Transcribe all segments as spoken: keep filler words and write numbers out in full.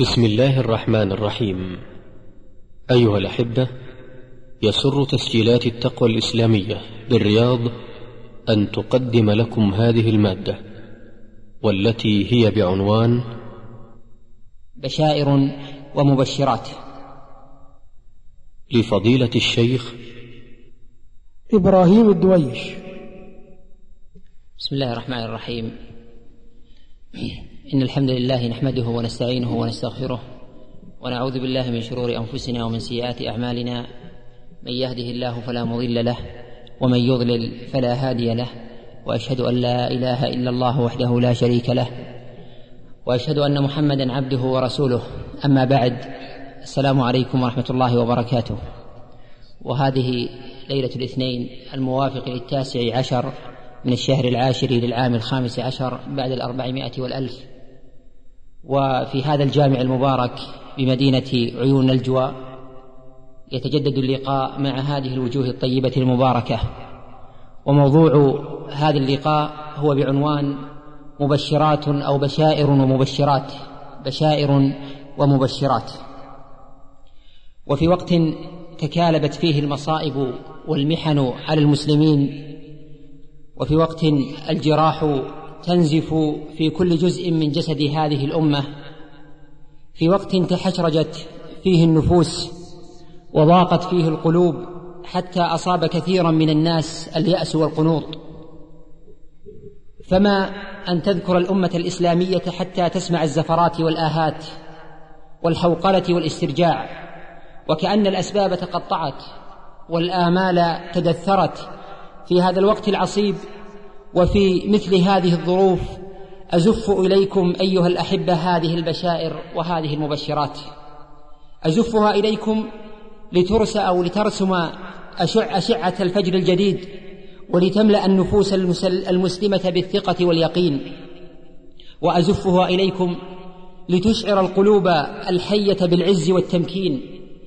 بسم الله الرحمن الرحيم. أيها الأحبة، يسر تسجيلات التقوى الإسلامية بالرياض أن تقدم لكم هذه المادة، والتي هي بعنوان بشائر ومبشرات، لفضيلة الشيخ إبراهيم الدويش. بسم الله الرحمن الرحيم. إن الحمد لله نحمده ونستعينه ونستغفره، ونعوذ بالله من شرور أنفسنا ومن سيئات أعمالنا. من يهده الله فلا مضل له، ومن يضلل فلا هادي له، وأشهد أن لا إله إلا الله وحده لا شريك له، وأشهد أن محمدا عبده ورسوله. أما بعد، السلام عليكم ورحمة الله وبركاته. وهذه ليلة الاثنين الموافق للتاسع عشر من الشهر العاشر للعام الخامس عشر بعد الأربعمائة والألف، وفي هذا الجامع المبارك بمدينة عيون الجوى يتجدد اللقاء مع هذه الوجوه الطيبة المباركة. وموضوع هذا اللقاء هو بعنوان مبشرات أو بشائر ومبشرات، بشائر ومبشرات. وفي وقت تكالبت فيه المصائب والمحن على المسلمين، وفي وقت الجراح تنزف في كل جزء من جسد هذه الأمة، في وقت تحشرجت فيه النفوس وضاقت فيه القلوب حتى أصاب كثيرا من الناس اليأس والقنوط، فما أن تذكر الأمة الإسلامية حتى تسمع الزفرات والآهات والحوقلة والاسترجاع، وكأن الأسباب تقطعت والآمال تدثرت. في هذا الوقت العصيب وفي مثل هذه الظروف أزف إليكم أيها الأحبة هذه البشائر وهذه المبشرات، أزفها إليكم لترسى أو لترسم أشع أشعة الفجر الجديد، ولتملأ النفوس المسلمة بالثقة واليقين، وأزفها إليكم لتشعر القلوب الحية بالعز والتمكين،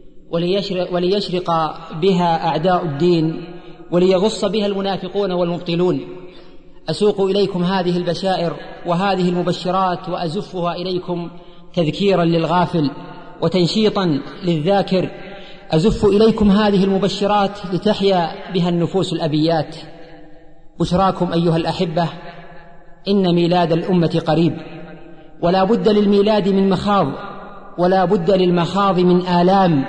وليشرق بها أعداء الدين، وليغص بها المنافقون والمبطلون. أسوق إليكم هذه البشائر وهذه المبشرات وأزفها إليكم تذكيرا للغافل وتنشيطا للذاكر. أزف إليكم هذه المبشرات لتحيا بها النفوس الأبيات. بشراكم أيها الأحبة، إن ميلاد الأمة قريب، ولا بد للميلاد من مخاض، ولا بد للمخاض من آلام،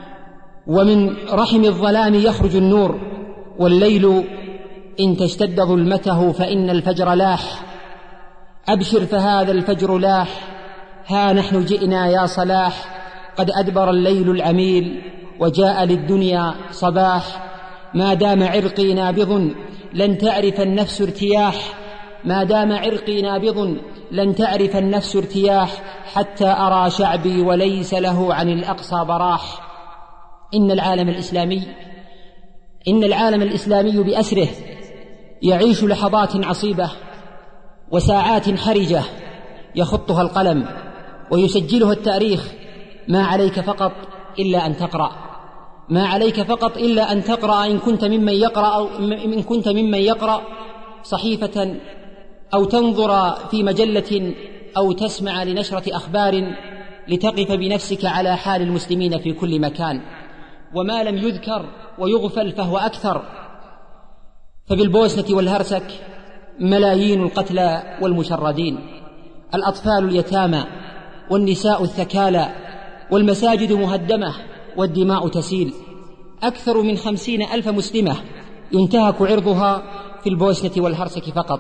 ومن رحم الظلام يخرج النور، والليل إن تشتد ظلمته فإن الفجر لاح. أبشر فهذا الفجر لاح، ها نحن جئنا يا صلاح، قد أدبر الليل العميل وجاء للدنيا صباح. ما دام عرقي نابض لن تعرف النفس ارتياح، ما دام عرقي نابض لن تعرف النفس ارتياح، حتى أرى شعبي وليس له عن الأقصى براح. إن العالم الإسلامي إن العالم الإسلامي بأسره يعيش لحظات عصيبة وساعات حرجة يخطها القلم ويسجلها التاريخ. ما عليك فقط إلا أن تقرأ، ما عليك فقط إلا أن تقرأ إن كنت ممن يقرأ أو إن كنت ممن يقرأ صحيفة، أو تنظر في مجلة، أو تسمع لنشرة أخبار، لتقف بنفسك على حال المسلمين في كل مكان. وما لم يذكر ويغفل فهو أكثر، فبالبوسنة والهرسك ملايين القتلى والمشردين، الأطفال اليتامى والنساء الثكالى، والمساجد مهدمة والدماء تسيل. أكثر من خمسين ألف مسلمة ينتهك عرضها في البوسنة والهرسك فقط،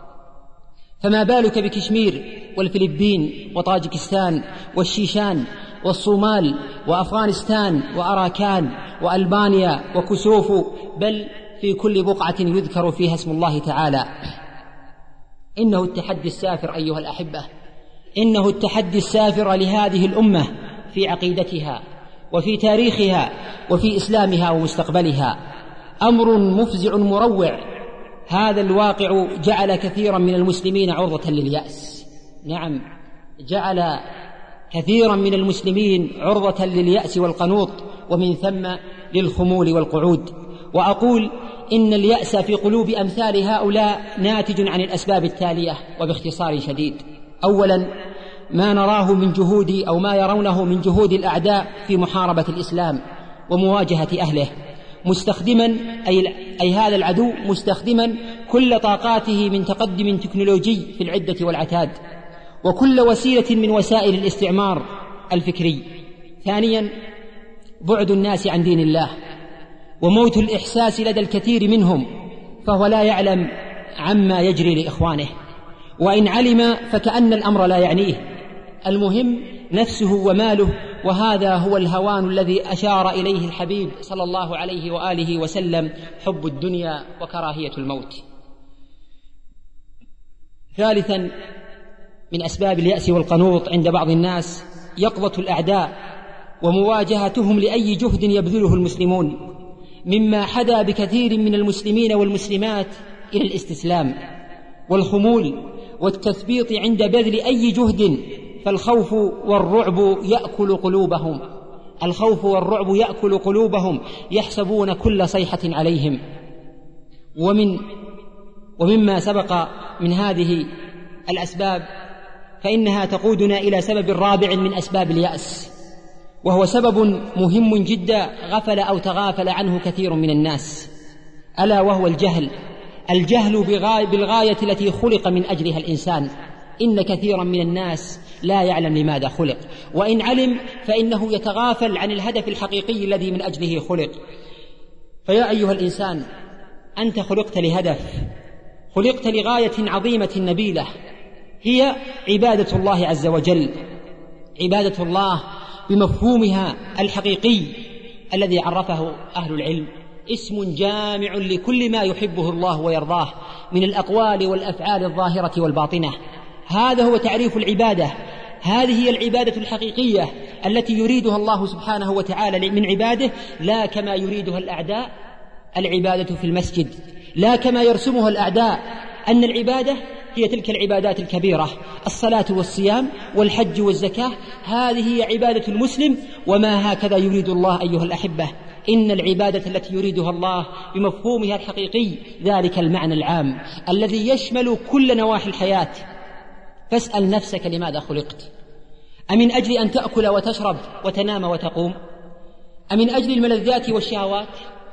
فما بالك بكشمير والفلبين وطاجكستان والشيشان والصومال وأفغانستان وأراكان وألبانيا وكوسوفو، بل في كل بقعة يذكر فيها اسم الله تعالى. إنه التحدي السافر أيها الأحبة، إنه التحدي السافر لهذه الأمة في عقيدتها وفي تاريخها وفي إسلامها ومستقبلها. أمر مفزع مروع. هذا الواقع جعل كثيرا من المسلمين عرضة لليأس، نعم، جعل كثيرا من المسلمين عرضة لليأس والقنوط، ومن ثم للخمول والقعود. وأقول إن اليأس في قلوب أمثال هؤلاء ناتج عن الأسباب التالية وباختصار شديد. أولا، ما نراه من جهود أو ما يرونه من جهود الأعداء في محاربة الإسلام ومواجهة أهله، مستخدما أي, أي هذا العدو مستخدما كل طاقاته من تقدم تكنولوجي في العدة والعتاد وكل وسيلة من وسائل الاستعمار الفكري. ثانيا، بعد الناس عن دين الله وموت الإحساس لدى الكثير منهم، فهو لا يعلم عما يجري لإخوانه، وإن علم فكأن الأمر لا يعنيه، المهم نفسه وماله، وهذا هو الهوان الذي أشار إليه الحبيب صلى الله عليه وآله وسلم: حب الدنيا وكراهية الموت. ثالثا، من أسباب اليأس والقنوط عند بعض الناس يقظة الأعداء ومواجهتهم لأي جهد يبذله المسلمون، مما حدا بكثير من المسلمين والمسلمات إلى الاستسلام والخمول والتثبيط عند بذل أي جهد، فالخوف والرعب يأكل قلوبهم الخوف والرعب يأكل قلوبهم يحسبون كل صيحة عليهم. ومن ومما سبق من هذه الأسباب فإنها تقودنا إلى سبب رابع من أسباب اليأس، وهو سبب مهم جدا غفل أو تغافل عنه كثير من الناس، ألا وهو الجهل الجهل بالغاية التي خلق من أجلها الإنسان. إن كثيرا من الناس لا يعلم لماذا خلق، وإن علم فإنه يتغافل عن الهدف الحقيقي الذي من أجله خلق. فيا أيها الإنسان، أنت خلقت لهدف، خلقت لغاية عظيمة نبيلة، هي عبادة الله عز وجل، عبادة الله بمفهومها الحقيقي الذي عرفه أهل العلم، اسم جامع لكل ما يحبه الله ويرضاه من الأقوال والأفعال الظاهرة والباطنة. هذا هو تعريف العبادة، هذه هي العبادة الحقيقية التي يريدها الله سبحانه وتعالى من عباده، لا كما يريدها الأعداء العبادة في المسجد، لا كما يرسمها الأعداء أن العبادة هي تلك العبادات الكبيرة، الصلاة والصيام والحج والزكاة، هذه هي عبادة المسلم، وما هكذا يريد الله أيها الأحبة. إن العبادة التي يريدها الله بمفهومها الحقيقي ذلك المعنى العام الذي يشمل كل نواحي الحياة. فاسأل نفسك: لماذا خلقت؟ أمن أجل أن تأكل وتشرب وتنام وتقوم؟ أمن أجل الملذات والشهوات؟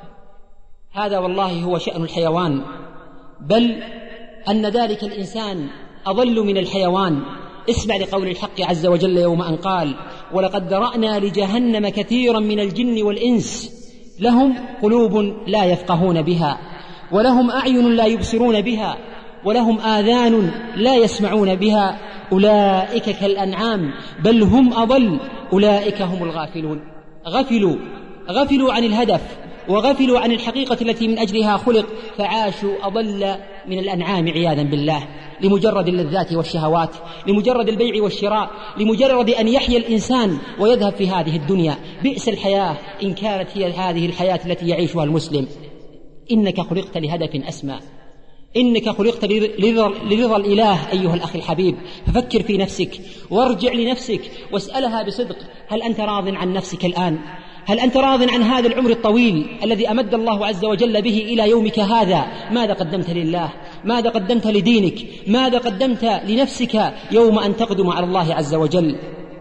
هذا والله هو شأن الحيوان، بل أن ذلك الإنسان أضل من الحيوان. اسمع لقول الحق عز وجل يوم أن قال: ولقد ذرأنا لجهنم كثيرا من الجن والإنس لهم قلوب لا يفقهون بها ولهم أعين لا يبصرون بها ولهم آذان لا يسمعون بها أولئك كالأنعام بل هم أضل أولئك هم الغافلون. غفلوا غفلوا عن الهدف وغفلوا عن الحقيقة التي من أجلها خلق، فعاشوا أضل من الأنعام عياذا بالله، لمجرد اللذات والشهوات، لمجرد البيع والشراء، لمجرد أن يحيا الإنسان ويذهب في هذه الدنيا. بئس الحياة إن كانت هي هذه الحياة التي يعيشها المسلم. إنك خلقت لهدف أسمى، إنك خلقت لرضا الإله أيها الأخ الحبيب. ففكر في نفسك وارجع لنفسك واسألها بصدق: هل أنت راض عن نفسك الآن؟ هل أنت راض عن هذا العمر الطويل الذي أمد الله عز وجل به إلى يومك هذا؟ ماذا قدمت لله؟ ماذا قدمت لدينك؟ ماذا قدمت لنفسك يوم أن تقدم على الله عز وجل؟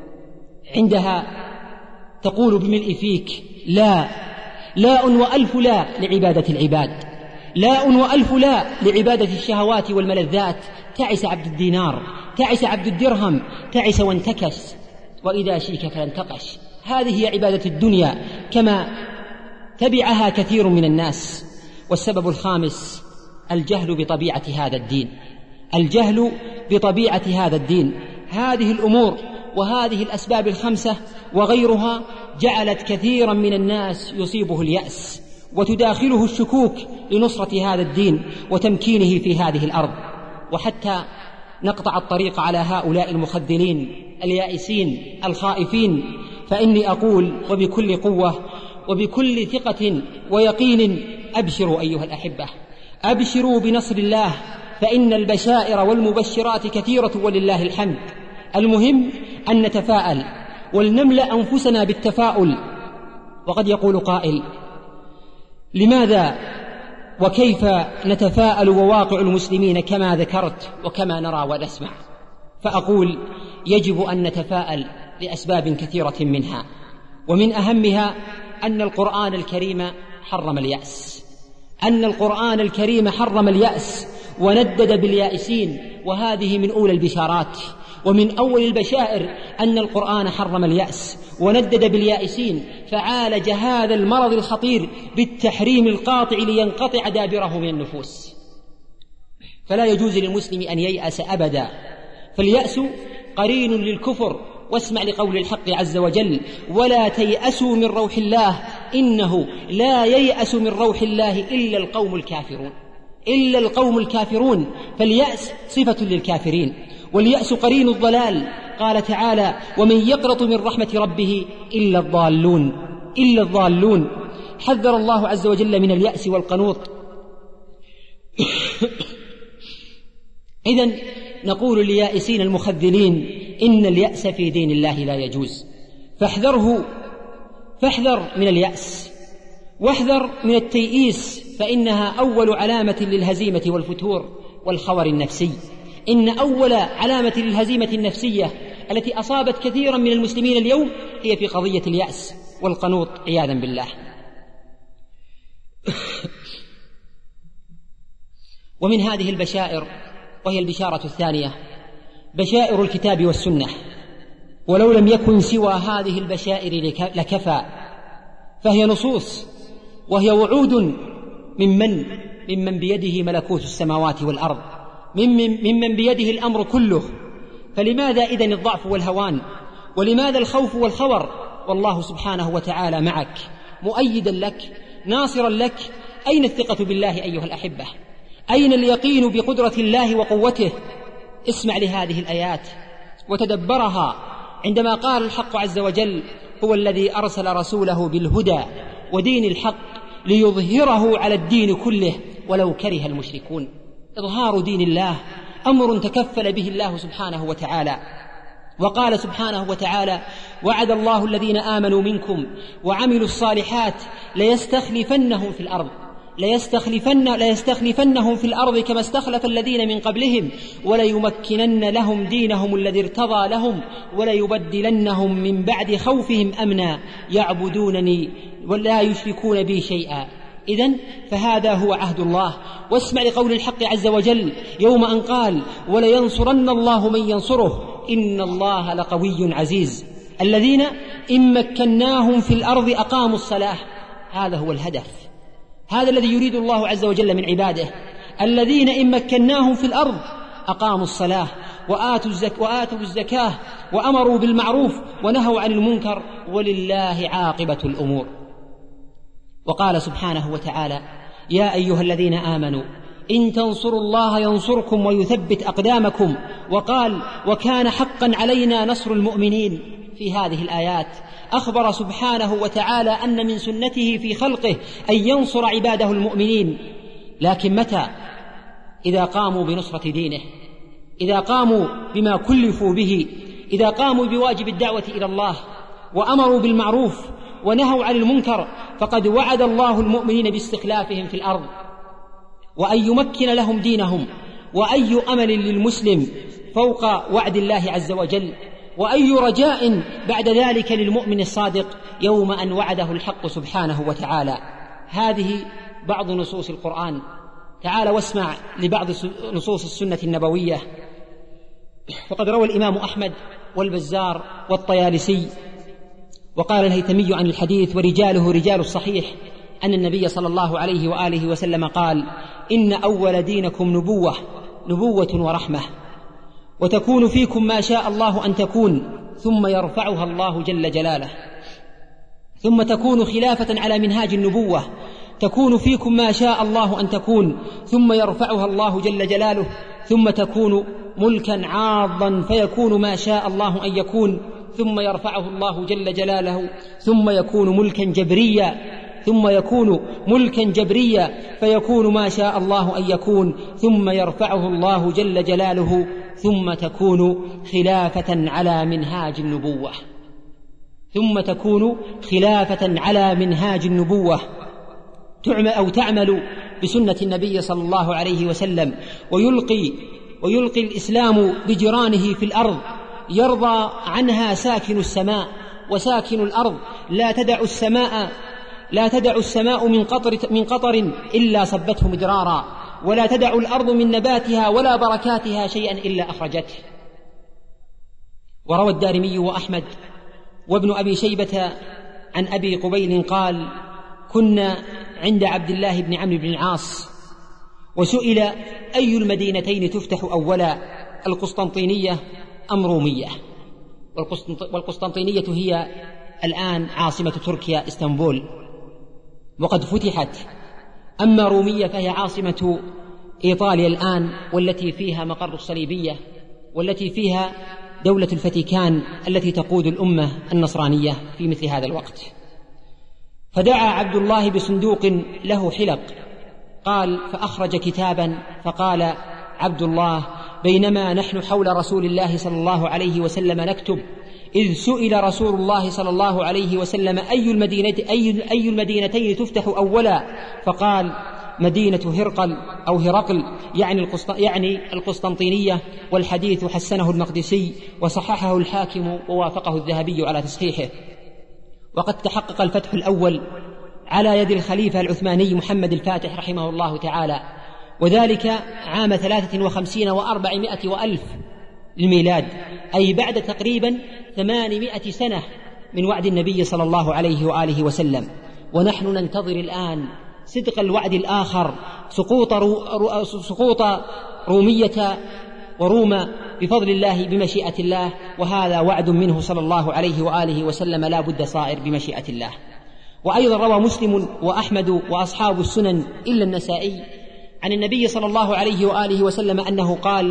عندها تقول بملء فيك: لا لا وألف لا لعبادة العباد، لا وألف لا لعبادة الشهوات والملذات. تعس عبد الدينار، تعس عبد الدرهم، تعس وانتكس، وإذا شيك فلانتقش. هذه هي عبادة الدنيا كما تبعها كثير من الناس. والسبب الخامس: الجهل بطبيعة هذا الدين، الجهل بطبيعة هذا الدين. هذه الأمور وهذه الأسباب الخمسة وغيرها جعلت كثيرا من الناس يصيبه اليأس وتداخله الشكوك لنصرة هذا الدين وتمكينه في هذه الأرض. وحتى نقطع الطريق على هؤلاء المخذلين اليائسين الخائفين، فإني أقول وبكل قوة وبكل ثقة ويقين: أبشروا أيها الأحبة، أبشروا بنصر الله، فإن البشائر والمبشرات كثيرة ولله الحمد. المهم أن نتفاءل ولنملأ أنفسنا بالتفاؤل. وقد يقول قائل: لماذا وكيف نتفاءل وواقع المسلمين كما ذكرت وكما نرى ونسمع؟ فأقول: يجب أن نتفاءل لأسباب كثيرة منها، ومن أهمها أن القرآن الكريم حرم اليأس، أن القرآن الكريم حرم اليأس وندد باليائسين، وهذه من أولى البشارات ومن أول البشائر أن القرآن حرم اليأس وندد باليائسين، فعالج هذا المرض الخطير بالتحريم القاطع لينقطع دابره من النفوس. فلا يجوز للمسلم أن ييأس أبدا، فاليأس قرين للكفر. واسمع لقول الحق عز وجل: ولا تيأسوا من روح الله إنه لا ييأس من روح الله إلا القوم الكافرون، إلا القوم الكافرون. فاليأس صفة للكافرين، واليأس قرين الضلال. قال تعالى: ومن يقنط من رحمة ربه إلا الضالون، إلا الضالون. حذر الله عز وجل من اليأس والقنوط. إذن نقول لليائسين المخذلين: إن اليأس في دين الله لا يجوز، فاحذره، فاحذر من اليأس، واحذر من التيئيس، فإنها أول علامة للهزيمة والفتور والخور النفسي. إن أول علامة للهزيمة النفسية التي أصابت كثيرا من المسلمين اليوم هي في قضية اليأس والقنوط عياذا بالله. ومن هذه البشائر، وهي البشارة الثانية، بشائر الكتاب والسنة، ولو لم يكن سوى هذه البشائر لكفى، فهي نصوص وهي وعود ممن ممن بيده ملكوت السماوات والأرض، ممن, ممن بيده الأمر كله. فلماذا إذن الضعف والهوان؟ ولماذا الخوف والخور؟ والله سبحانه وتعالى معك، مؤيدا لك، ناصرا لك. أين الثقة بالله أيها الأحبة؟ أين اليقين بقدرة الله وقوته؟ اسمع لهذه الآيات وتدبرها عندما قال الحق عز وجل: هو الذي أرسل رسوله بالهدى ودين الحق ليظهره على الدين كله ولو كره المشركون. إظهار دين الله أمر تكفل به الله سبحانه وتعالى. وقال سبحانه وتعالى: وعد الله الذين آمنوا منكم وعملوا الصالحات ليستخلفنهم في الأرض ليستخلفن ليستخلفنهم في الأرض كما استخلف الذين من قبلهم وليمكنن لهم دينهم الذي ارتضى لهم وليبدلنهم من بعد خوفهم أمنا يعبدونني ولا يشركون بي شيئا. إذن فهذا هو عهد الله. واسمع لقول الحق عز وجل يوم أن قال: ولينصرن الله من ينصره إن الله لقوي عزيز. الذين إن مكناهم في الأرض أقاموا الصلاة. هذا هو الهدف، هذا الذي يريد الله عز وجل من عباده. الذين إن مكناهم في الأرض أقاموا الصلاة وآتوا, الزك وآتوا الزكاة وأمروا بالمعروف ونهوا عن المنكر ولله عاقبة الأمور. وقال سبحانه وتعالى: يا أيها الذين آمنوا إن تنصروا الله ينصركم ويثبت أقدامكم. وقال: وكان حقا علينا نصر المؤمنين. في هذه الآيات أخبر سبحانه وتعالى أن من سنته في خلقه أن ينصر عباده المؤمنين، لكن متى؟ إذا قاموا بنصرة دينه، إذا قاموا بما كلفوا به، إذا قاموا بواجب الدعوة إلى الله وأمروا بالمعروف ونهوا عن المنكر، فقد وعد الله المؤمنين باستخلافهم في الأرض وأن يمكن لهم دينهم. وأي أمل للمسلم فوق وعد الله عز وجل؟ وأي رجاء بعد ذلك للمؤمن الصادق يوم أن وعده الحق سبحانه وتعالى؟ هذه بعض نصوص القرآن. تعال واسمع لبعض نصوص السنة النبوية. فقد روى الإمام أحمد والبزار والطيالسي وقال الهيثمي عن الحديث ورجاله رجال الصحيح أن النبي صلى الله عليه وآله وسلم قال: إن أول دينكم نبوة نبوة ورحمة، وتكون فيكم ما شاء الله أن تكون ثم يرفعها الله جل جلاله، ثم تكون خلافة على منهاج النبوة، تكون فيكم ما شاء الله أن تكون ثم يرفعها الله جل جلاله، ثم تكون ملكا عاضا فيكون ما شاء الله أن يكون ثم يرفعه الله جل جلاله، ثم يكون ملكا جبريا ثم يكون ملكا جبريا فيكون ما شاء الله أن يكون ثم يرفعه الله جل جلاله، ثم تكون خلافة على منهاج النبوة ثم تكون خلافة على منهاج النبوة تعمل أو تعمل بسنة النبي صلى الله عليه وسلم، ويلقي ويلقي الإسلام بجيرانه في الأرض، يرضى عنها ساكن السماء وساكن الأرض، لا تدع السماء لا تدع السماء من قطر, من قطر إلا صبته مدرارا، ولا تدع الأرض من نباتها ولا بركاتها شيئا إلا أخرجته. وروى الدارمي وأحمد وابن أبي شيبة عن أبي قبيل قال: كنا عند عبد الله بن عمرو بن العاص وسئل: أي المدينتين تفتح أولا، القسطنطينية أم رومية؟ والقسطنطينية هي الآن عاصمة تركيا اسطنبول وقد فتحت، أما رومية فهي عاصمة إيطاليا الآن، والتي فيها مقر الصليبية، والتي فيها دولة الفاتيكان التي تقود الأمة النصرانية في مثل هذا الوقت. فدعا عبد الله بصندوق له حلق، قال: فأخرج كتابا، فقال عبد الله: بينما نحن حول رسول الله صلى الله عليه وسلم نكتب، إذ سئل رسول الله صلى الله عليه وسلم: أي المدينة أي, أي المدينتين تفتح أولا؟ فقال: مدينة هرقل أو هرقل، يعني, القسط... يعني القسطنطينية. والحديث حسنه المقدسي وصححه الحاكم ووافقه الذهبي على تصحيحه. وقد تحقق الفتح الأول على يد الخليفة العثماني محمد الفاتح رحمه الله تعالى، وذلك عام ثلاثة وخمسين وأربعمائة وألف للميلاد، أي بعد تقريبا ثمانمائة سنة من وعد النبي صلى الله عليه وآله وسلم. ونحن ننتظر الآن صدق الوعد الآخر، سقوط, رو... سقوط رومية وروما بفضل الله بمشيئة الله، وهذا وعد منه صلى الله عليه وآله وسلم لا بد صائر بمشيئة الله. وأيضا روى مسلم وأحمد وأصحاب السنن إلا النسائي عن النبي صلى الله عليه وآله وسلم أنه قال: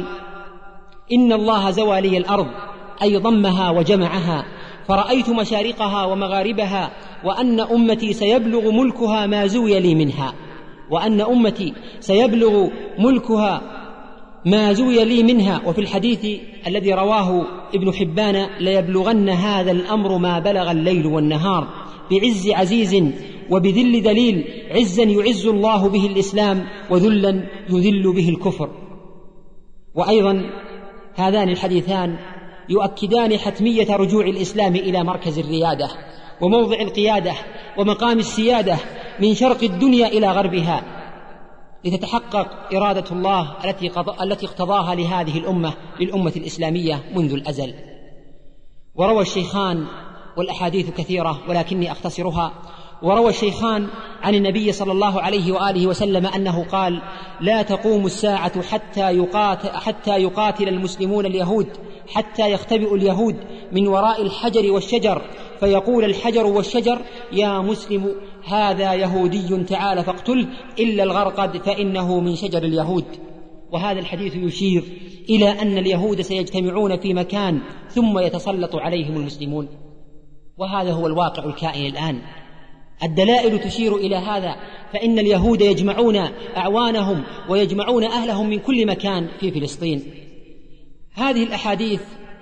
إن الله زوى لي الأرض، أي ضمها وجمعها، فرأيت مشارقها ومغاربها، وأن أمتي سيبلغ ملكها ما زوي لي منها وأن أمتي سيبلغ ملكها ما زوي لي منها. وفي الحديث الذي رواه ابن حبان: ليبلغن هذا الأمر ما بلغ الليل والنهار، بعز عزيز وبذل دليل، عزا يعز الله به الإسلام، وذلا يذل به الكفر. وأيضا هذان الحديثان يؤكدان حتمية رجوع الإسلام إلى مركز الريادة وموضع القيادة ومقام السيادة من شرق الدنيا إلى غربها، لتتحقق إرادة الله التي التي اقتضاها لهذه الأمة للأمة الإسلامية منذ الأزل. وروى الشيخان، والأحاديث كثيرة ولكني أختصرها، وروى الشيخان عن النبي صلى الله عليه وآله وسلم أنه قال: لا تقوم الساعة حتى يقاتل, حتى يقاتل المسلمون اليهود، حتى يختبئ اليهود من وراء الحجر والشجر، فيقول الحجر والشجر: يا مسلم هذا يهودي تعال فاقتله، إلا الغرقد فإنه من شجر اليهود. وهذا الحديث يشير إلى أن اليهود سيجتمعون في مكان ثم يتسلط عليهم المسلمون، وهذا هو الواقع الكائن الآن. الدلائل تشير إلى هذا، فإن اليهود يجمعون أعوانهم ويجمعون أهلهم من كل مكان في فلسطين. هذه الأحاديث،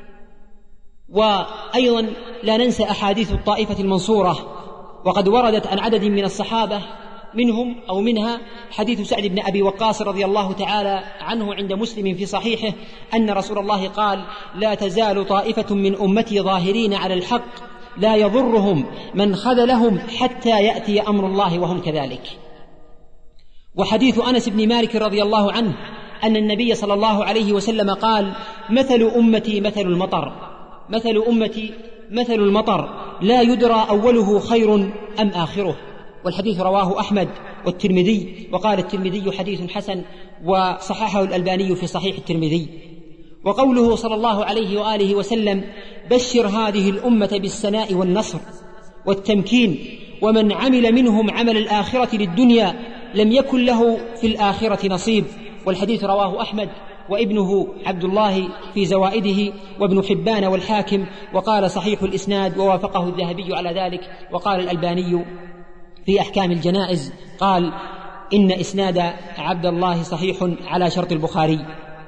وأيضا لا ننسى أحاديث الطائفة المنصورة، وقد وردت عن عدد من الصحابة، منهم أو منها حديث سعد بن أبي وقاص رضي الله تعالى عنه عند مسلم في صحيحه أن رسول الله قال: لا تزال طائفة من أمتي ظاهرين على الحق، لا يضرهم من خذلهم حتى يأتي أمر الله وهم كذلك. وحديث أنس بن مالك رضي الله عنه أن النبي صلى الله عليه وسلم قال: مثل أمتي مثل المطر مثل أمتي مثل المطر لا يدرى أوله خير أم آخره. والحديث رواه أحمد والترمذي، وقال الترمذي حديث حسن، وصححه الألباني في صحيح الترمذي. وقوله صلى الله عليه وآله وسلم: بشر هذه الأمة بالسناء والنصر والتمكين، ومن عمل منهم عمل الآخرة للدنيا لم يكن له في الآخرة نصيب. والحديث رواه أحمد وابنه عبد الله في زوائده، وابن حبان والحاكم، وقال صحيح الإسناد، ووافقه الذهبي على ذلك. وقال الألباني في أحكام الجنائز قال: إن إسناد عبد الله صحيح على شرط البخاري.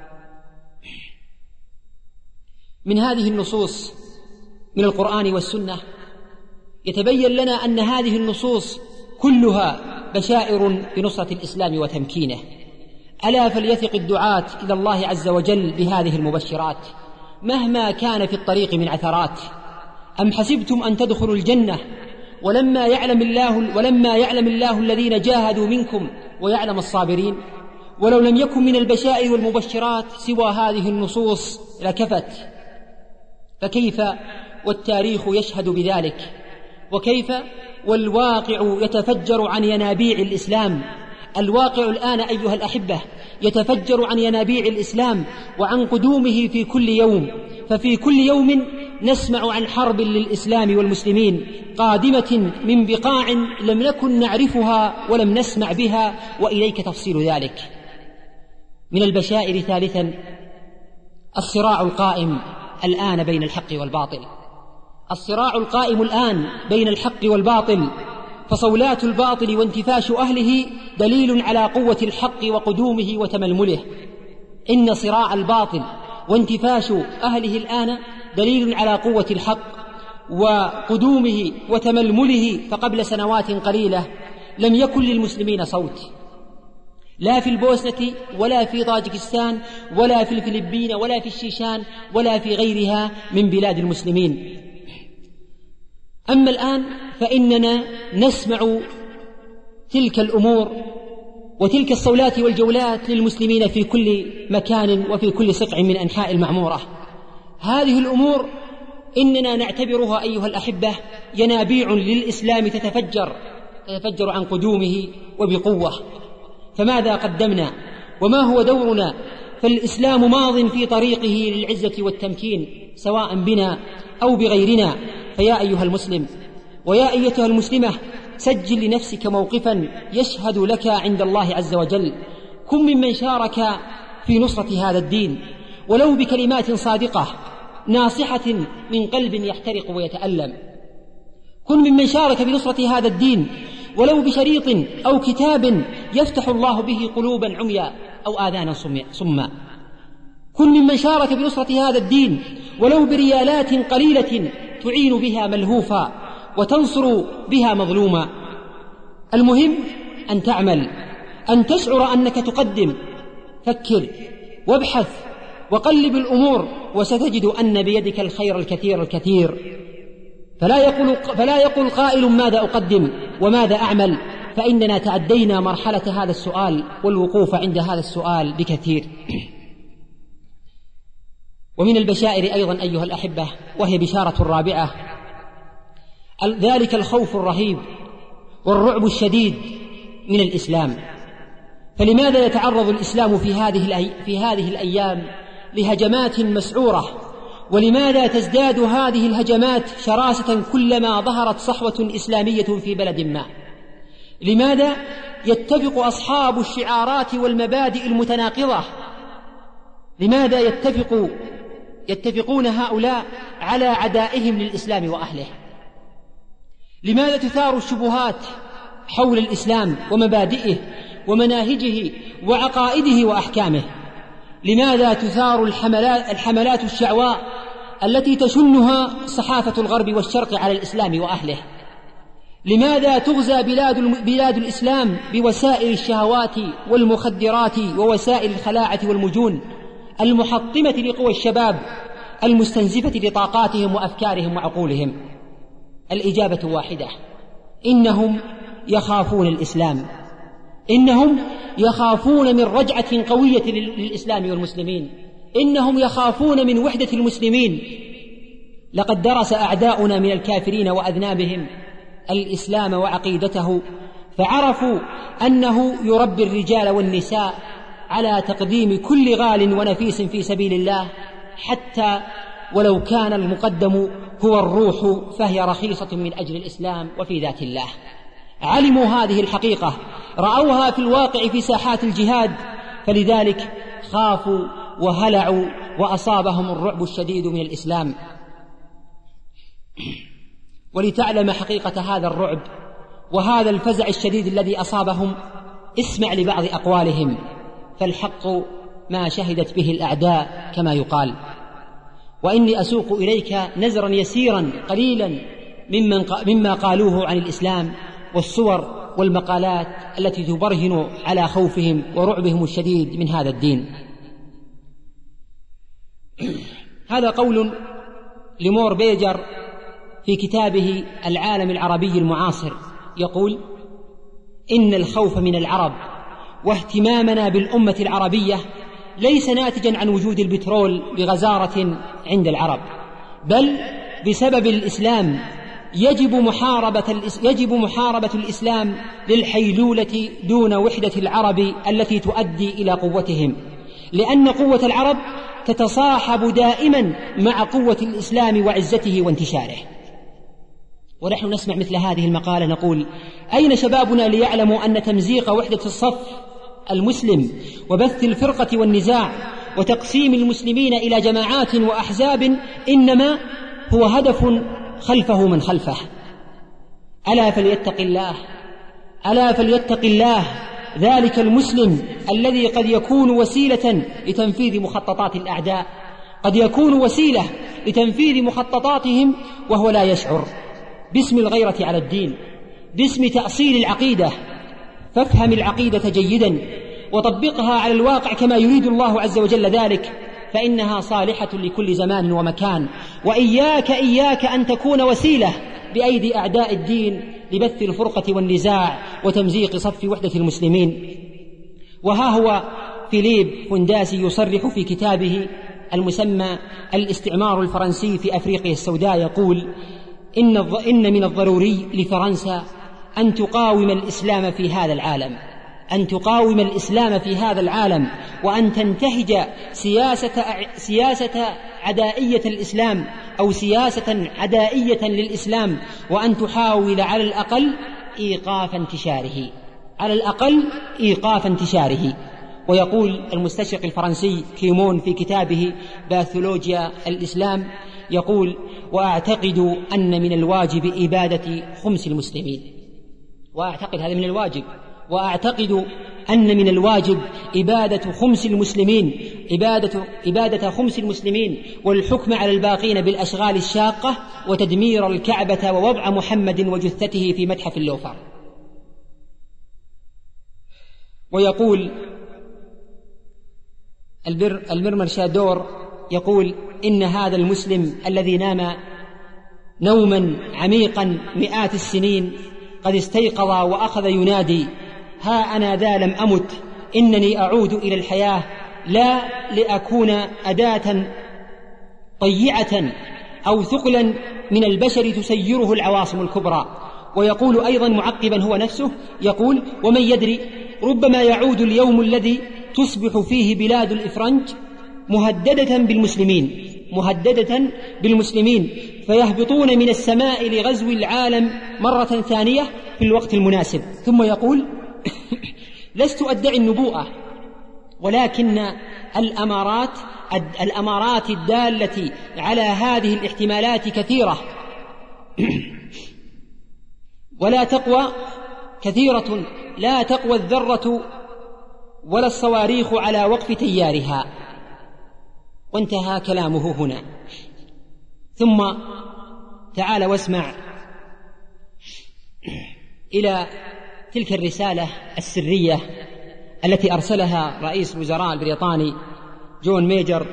من هذه النصوص من القرآن والسنة يتبين لنا أن هذه النصوص كلها بشائر بنصرة الإسلام وتمكينه. ألا فليثق الدعاة إلى الله عز وجل بهذه المبشرات، مهما كان في الطريق من عثرات. أم حسبتم أن تدخلوا الجنة ولما يعلم الله ولما يعلم الله الذين جاهدوا منكم ويعلم الصابرين. ولو لم يكن من البشائر والمبشرات سوى هذه النصوص لكفت، فكيف والتاريخ يشهد بذلك، وكيف والواقع يتفجر عن ينابيع الإسلام. الواقع الآن أيها الأحبة يتفجر عن ينابيع الإسلام وعن قدومه في كل يوم، ففي كل يوم نسمع عن حرب للإسلام والمسلمين قادمة من بقاع لم نكن نعرفها ولم نسمع بها، وإليك تفصيل ذلك. من البشائر ثالثا الصراع القائم الآن بين الحق والباطل. الصراع القائم الآن بين الحق والباطل، فصولات الباطل وانتفاش أهله دليل على قوة الحق وقدومه وتململه. إن صراع الباطل وانتفاش أهله الآن دليل على قوة الحق وقدومه وتململه. فقبل سنوات قليلة لم يكن للمسلمين صوت، لا في البوسنة ولا في طاجكستان ولا في الفلبين ولا في الشيشان ولا في غيرها من بلاد المسلمين. أما الآن فإننا نسمع تلك الأمور وتلك الصولات والجولات للمسلمين في كل مكان وفي كل صقع من أنحاء المعمورة. هذه الأمور إننا نعتبرها أيها الأحبة ينابيع للإسلام تتفجر تتفجر عن قدومه وبقوة. فماذا قدمنا وما هو دورنا؟ فالإسلام ماض في طريقه للعزة والتمكين سواء بنا أو بغيرنا. فيا أيها المسلم ويا أيتها المسلمة سجل لنفسك موقفا يشهد لك عند الله عز وجل. كن ممن شارك في نصرة هذا الدين ولو بكلمات صادقة ناصحة من قلب يحترق ويتألم. كن ممن شارك في نصرة هذا الدين ولو بشريط أو كتاب يفتح الله به قلوبا عميا أو آذانا صما. كن ممن شارك بنصرة هذا الدين ولو بريالات قليلة تعين بها ملهوفا وتنصر بها مظلوما. المهم أن تعمل، أن تشعر أنك تقدم. فكر وابحث وقلب الأمور وستجد أن بيدك الخير الكثير الكثير. فلا يقول, فلا يقول قائل ماذا أقدم وماذا أعمل، فإننا تعدينا مرحلة هذا السؤال والوقوف عند هذا السؤال بكثير. ومن البشائر أيضا أيها الأحبة وهي بشارة الرابعة ذلك الخوف الرهيب والرعب الشديد من الإسلام. فلماذا يتعرض الإسلام في هذه في هذه الأيام لهجمات مسعورة؟ ولماذا تزداد هذه الهجمات شراسة كلما ظهرت صحوة إسلامية في بلد ما؟ لماذا يتفق أصحاب الشعارات والمبادئ المتناقضة؟ لماذا يتفق يتفقون هؤلاء على عدائهم للإسلام وأهله؟ لماذا تثار الشبهات حول الإسلام ومبادئه ومناهجه وعقائده وأحكامه؟ لماذا تثار الحملات, الحملات الشعواء التي تشنها صحافة الغرب والشرق على الإسلام وأهله؟ لماذا تغزى بلاد, بلاد الإسلام بوسائل الشهوات والمخدرات ووسائل الخلاعة والمجون المحطمة لقوى الشباب المستنزفة لطاقاتهم وأفكارهم وعقولهم؟ الإجابة واحدة: إنهم يخافون الإسلام، إنهم يخافون من رجعة قوية للإسلام والمسلمين، إنهم يخافون من وحدة المسلمين. لقد درس أعداؤنا من الكافرين وأذنابهم الإسلام وعقيدته، فعرفوا أنه يربي الرجال والنساء على تقديم كل غال ونفيس في سبيل الله، حتى ولو كان المقدم هو الروح فهي رخيصة من أجل الإسلام وفي ذات الله. علموا هذه الحقيقة، رأوها في الواقع في ساحات الجهاد، فلذلك خافوا وهلعوا وأصابهم الرعب الشديد من الإسلام. ولتعلم حقيقة هذا الرعب وهذا الفزع الشديد الذي أصابهم، اسمع لبعض أقوالهم، فالحق ما شهدت به الأعداء كما يقال. وإني أسوق إليك نزرا يسيرا قليلا ممن مما قالوه عن الإسلام والصور والمقالات التي تبرهن على خوفهم ورعبهم الشديد من هذا الدين. هذا قول لمور بيجر في كتابه العالم العربي المعاصر، يقول: إن الخوف من العرب واهتمامنا بالأمة العربية ليس ناتجا عن وجود البترول بغزارة عند العرب، بل بسبب الإسلام. يجب محاربة, يجب محاربة الإسلام للحيلولة دون وحدة العرب التي تؤدي إلى قوتهم، لأن قوة العرب تتصاحب دائما مع قوة الإسلام وعزته وانتشاره. ونحن نسمع مثل هذه المقالة نقول: أين شبابنا ليعلموا أن تمزيق وحدة الصف المسلم وبث الفرقة والنزاع وتقسيم المسلمين إلى جماعات وأحزاب إنما هو هدف خلفه من خلفه؟ ألا فليتق الله، ألا فليتق الله ذلك المسلم الذي قد يكون وسيلة لتنفيذ مخططات الأعداء، قد يكون وسيلة لتنفيذ مخططاتهم وهو لا يشعر، باسم الغيرة على الدين، باسم تأصيل العقيدة. فافهم العقيدة جيدا وطبقها على الواقع كما يريد الله عز وجل ذلك، فإنها صالحة لكل زمان ومكان. وإياك إياك أن تكون وسيلة بأيدي أعداء الدين لبث الفرقة والنزاع وتمزيق صف وحدة المسلمين. وها هو فيليب فونداسي يصرح في كتابه المسمى الاستعمار الفرنسي في أفريقيا السوداء، يقول: إن, إن من الضروري لفرنسا أن تقاوم الإسلام في هذا العالم، أن تقاوم الإسلام في هذا العالم، وأن تنتهج سياسة, سياسة عدائية الإسلام أو سياسة عدائية للإسلام، وأن تحاول على الأقل إيقاف انتشاره، على الأقل إيقاف انتشاره. ويقول المستشرق الفرنسي كيمون في كتابه باثولوجيا الإسلام، يقول: وأعتقد أن من الواجب إبادة خمس المسلمين، وأعتقد هذا من الواجب، وأعتقد أن من الواجب إبادة خمس المسلمين، إبادة, إبادة خمس المسلمين والحكم على الباقين بالأشغال الشاقة، وتدمير الكعبة ووضع محمد وجثته في متحف اللوفر. ويقول البر المرمرشادور، يقول: إن هذا المسلم الذي نام نوما عميقا مئات السنين قد استيقظ وأخذ ينادي: ها أنا ذا لم أمت، إنني أعود إلى الحياة، لا لأكون أداة طيعة أو ثقلا من البشر تسيره العواصم الكبرى. ويقول أيضا معقبا هو نفسه، يقول: ومن يدري، ربما يعود اليوم الذي تصبح فيه بلاد الإفرنج مهددة بالمسلمين مهددة بالمسلمين فيهبطون من السماء لغزو العالم مرة ثانية في الوقت المناسب. ثم يقول: لست أدعي النبوءة، ولكن الأمارات الأمارات الدالة على هذه الاحتمالات كثيرة ولا تقوى كثيرة لا تقوى الذرة ولا الصواريخ على وقف تيارها. وانتهى كلامه هنا. ثم تعال واسمع إلى تلك الرسالة السرية التي أرسلها رئيس الوزراء البريطاني جون ميجر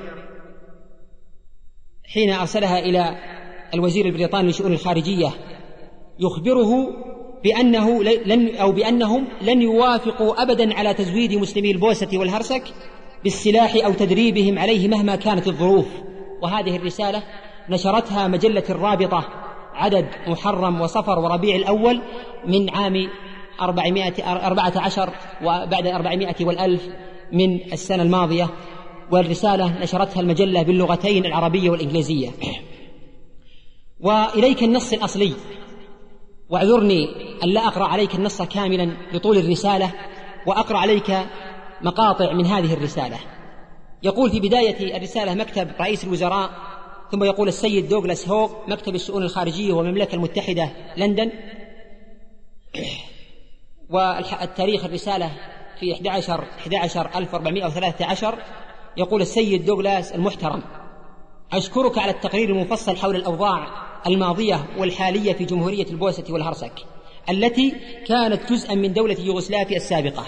حين أرسلها إلى الوزير البريطاني للشؤون الخارجية، يخبره بأنه لن أو بأنهم لن يوافقوا أبدا على تزويد مسلمي البوسة والهرسك بالسلاح أو تدريبهم عليه مهما كانت الظروف. وهذه الرسالة نشرتها مجلة الرابطة عدد محرم وصفر وربيع الأول من عام أربعة عشر وبعد أربعمائة والألف من السنة الماضية، والرسالة نشرتها المجلة باللغتين العربية والإنجليزية. وإليك النص الأصلي، واعذرني أن لا أقرأ عليك النص كاملا لطول الرسالة، وأقرأ عليك مقاطع من هذه الرسالة. يقول في بداية الرسالة: مكتب رئيس الوزراء، ثم يقول: السيد دوغلاس هوغ، مكتب الشؤون الخارجية والمملكة المتحدة لندن. والتاريخ الرسالة في أحد عشر ألف وأربعمائة وثلاثة عشر. يقول السيد دوغلاس المحترم: أشكرك على التقرير المفصل حول الأوضاع الماضية والحالية في جمهورية البوسة والهرسك التي كانت جزءا من دولة يوغوسلافيا السابقة.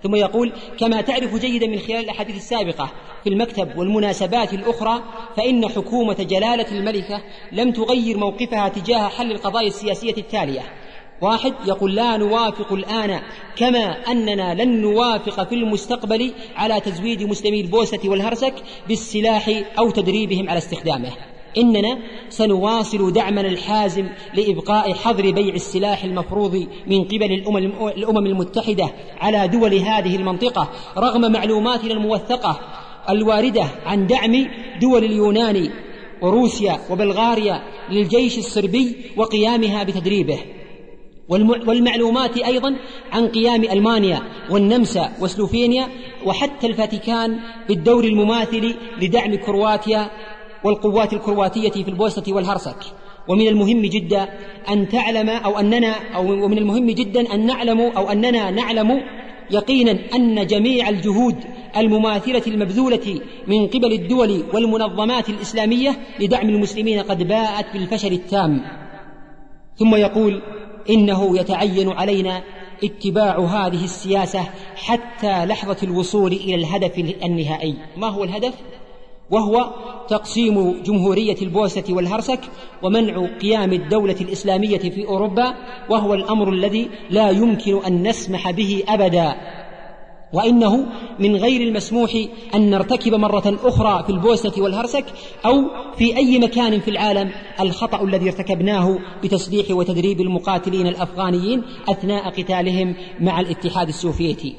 ثم يقول: كما تعرف جيدا من خلال الأحاديث السابقة في المكتب والمناسبات الأخرى، فإن حكومة جلالة الملكة لم تغير موقفها تجاه حل القضايا السياسية التالية: واحد، يقول: لا نوافق الآن كما أننا لن نوافق في المستقبل على تزويد مسلمي البوسة والهرسك بالسلاح أو تدريبهم على استخدامه. إننا سنواصل دعمنا الحازم لإبقاء حظر بيع السلاح المفروض من قبل الأمم المتحدة على دول هذه المنطقة، رغم معلوماتنا الموثقة الواردة عن دعم دول اليونان وروسيا وبلغاريا للجيش الصربي وقيامها بتدريبه، والمعلومات أيضا عن قيام ألمانيا والنمسا وسلوفينيا وحتى الفاتيكان بالدور المماثل لدعم كرواتيا والقوات الكرواتية في البوسنة والهرسك. ومن المهم جدا أن تعلم أو أننا أو ومن المهم جدا أن نعلم أو أننا نعلم يقينا أن جميع الجهود المماثلة المبذولة من قبل الدول والمنظمات الإسلامية لدعم المسلمين قد باءت بالفشل التام. ثم يقول: إنه يتعين علينا اتباع هذه السياسة حتى لحظة الوصول إلى الهدف النهائي. ما هو الهدف؟ وهو تقسيم جمهورية البوسنة والهرسك ومنع قيام الدولة الإسلامية في أوروبا، وهو الأمر الذي لا يمكن أن نسمح به أبدا، وإنه من غير المسموح أن نرتكب مرة أخرى في البوسنة والهرسك أو في أي مكان في العالم الخطأ الذي ارتكبناه بتسليح وتدريب المقاتلين الأفغانيين أثناء قتالهم مع الاتحاد السوفيتي.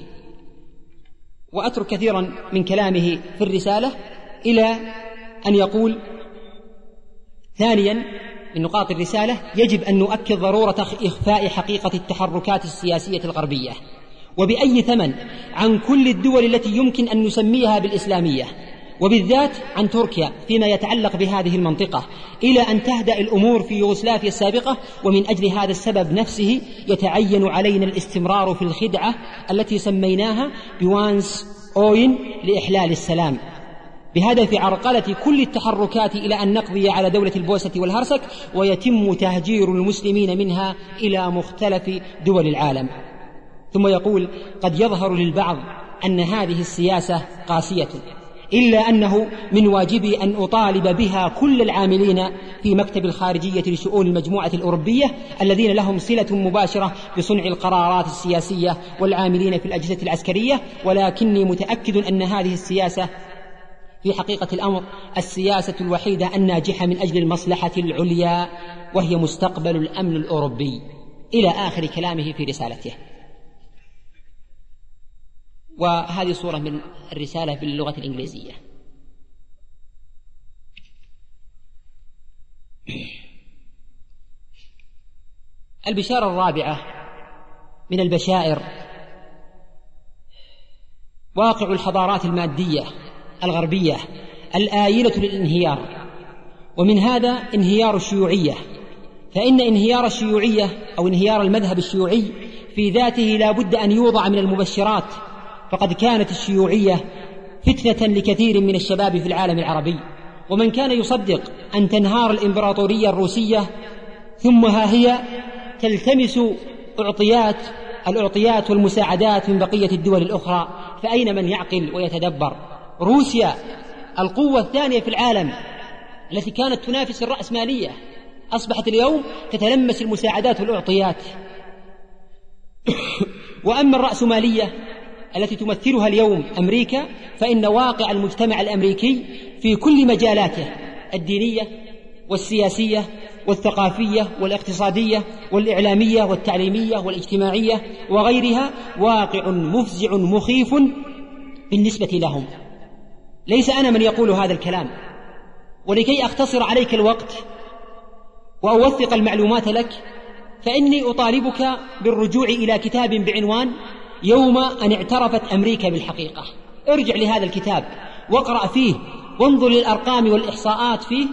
وأترك كثيرا من كلامه في الرسالة إلى أن يقول: ثانيا من نقاط الرسالة: يجب أن نؤكد ضرورة إخفاء حقيقة التحركات السياسية الغربية وبأي ثمن عن كل الدول التي يمكن أن نسميها بالإسلامية، وبالذات عن تركيا فيما يتعلق بهذه المنطقة، إلى أن تهدأ الأمور في يوغوسلافيا السابقة. ومن أجل هذا السبب نفسه يتعين علينا الاستمرار في الخدعة التي سميناها بوانس أوين لإحلال السلام، بهدف عرقلة كل التحركات إلى أن نقضي على دولة البوسنة والهرسك ويتم تهجير المسلمين منها إلى مختلف دول العالم. ثم يقول: قد يظهر للبعض أن هذه السياسة قاسية، إلا أنه من واجبي أن أطالب بها كل العاملين في مكتب الخارجية لشؤون المجموعة الأوروبية الذين لهم صلة مباشرة بصنع القرارات السياسية والعاملين في الأجهزة العسكرية، ولكني متأكد أن هذه السياسة في حقيقة الأمر السياسة الوحيدة الناجحة من أجل المصلحة العليا، وهي مستقبل الأمن الأوروبي، إلى آخر كلامه في رسالته. وهذه صورة من الرسالة باللغة الإنجليزية. البشارة الرابعة من البشائر: واقع الحضارات المادية الغربية الآيلة للانهيار، ومن هذا انهيار الشيوعية، فإن انهيار الشيوعية أو انهيار المذهب الشيوعي في ذاته لا بد أن يوضع من المبشرات، فقد كانت الشيوعية فتنة لكثير من الشباب في العالم العربي، ومن كان يصدق أن تنهار الإمبراطورية الروسية ثم ها هي تلتمس أعطيات الأعطيات والمساعدات من بقية الدول الأخرى، فأين من يعقل ويتدبر؟ روسيا القوة الثانية في العالم التي كانت تنافس الرأسمالية أصبحت اليوم تتلمس المساعدات والأعطيات. وأما الرأسمالية التي تمثلها اليوم أمريكا، فإن واقع المجتمع الأمريكي في كل مجالاته الدينية والسياسية والثقافية والاقتصادية والإعلامية والتعليمية والاجتماعية وغيرها واقع مفزع مخيف بالنسبة لهم. ليس أنا من يقول هذا الكلام، ولكي أختصر عليك الوقت وأوثق المعلومات لك، فإني أطالبك بالرجوع إلى كتاب بعنوان يوم أن اعترفت أمريكا بالحقيقة. ارجع لهذا الكتاب واقرأ فيه وانظر للأرقام والإحصاءات فيه.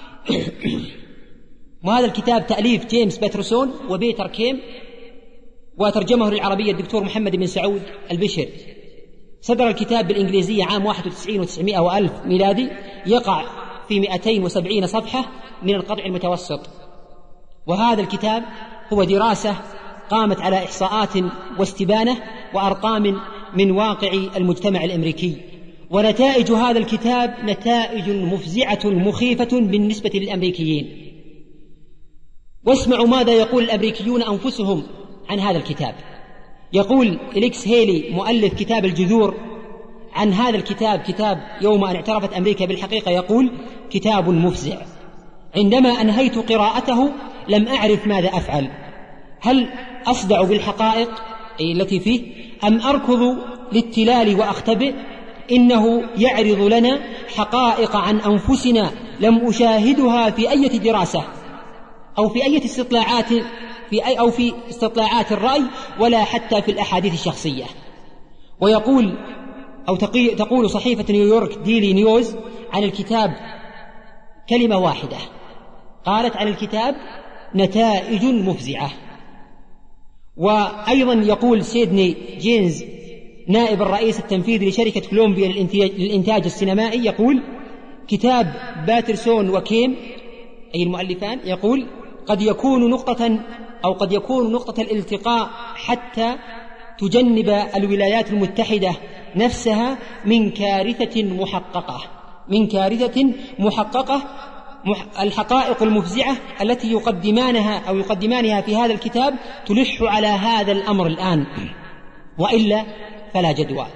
وهذا الكتاب تأليف جيمس باترسون وبيتر كيم، وترجمه للعربية الدكتور محمد بن سعود البشر. صدر الكتاب بالإنجليزية عام واحد وتسعين وتسعمائة وألف ميلادي، يقع في مئتين وسبعين صفحة من القطع المتوسط. وهذا الكتاب هو دراسة قامت على إحصاءات واستبانة وأرقام من واقع المجتمع الأمريكي. ونتائج هذا الكتاب نتائج مفزعة مخيفة بالنسبة للأمريكيين. واسمعوا ماذا يقول الأمريكيون أنفسهم عن هذا الكتاب. يقول إليكس هيلي مؤلف كتاب الجذور عن هذا الكتاب، كتاب يوم أن اعترفت أمريكا بالحقيقة، يقول: كتاب مفزع، عندما أنهيت قراءته لم أعرف ماذا أفعل، هل أصدع بالحقائق التي فيه أم أركض للتلال وأختبئ؟ إنه يعرض لنا حقائق عن أنفسنا لم أشاهدها في أي دراسة أو في أي استطلاعات في أي أو في استطلاعات الرأي ولا حتى في الأحاديث الشخصية. ويقول أو تقول صحيفة نيويورك ديلي نيوز عن الكتاب كلمة واحدة، قالت عن الكتاب: نتائج مفزعة. وأيضا يقول سيدني جينز نائب الرئيس التنفيذي لشركة كولومبيا للإنتاج السينمائي، يقول: كتاب باترسون وكيم أي المؤلفان، يقول: قد يكون نقطة أو قد يكون نقطة الالتقاء حتى تجنب الولايات المتحدة نفسها من كارثة محققة من كارثة محققة الحقائق المفزعة التي يقدمانها أو يقدمانها في هذا الكتاب تلح على هذا الأمر الآن، وإلا فلا جدوى.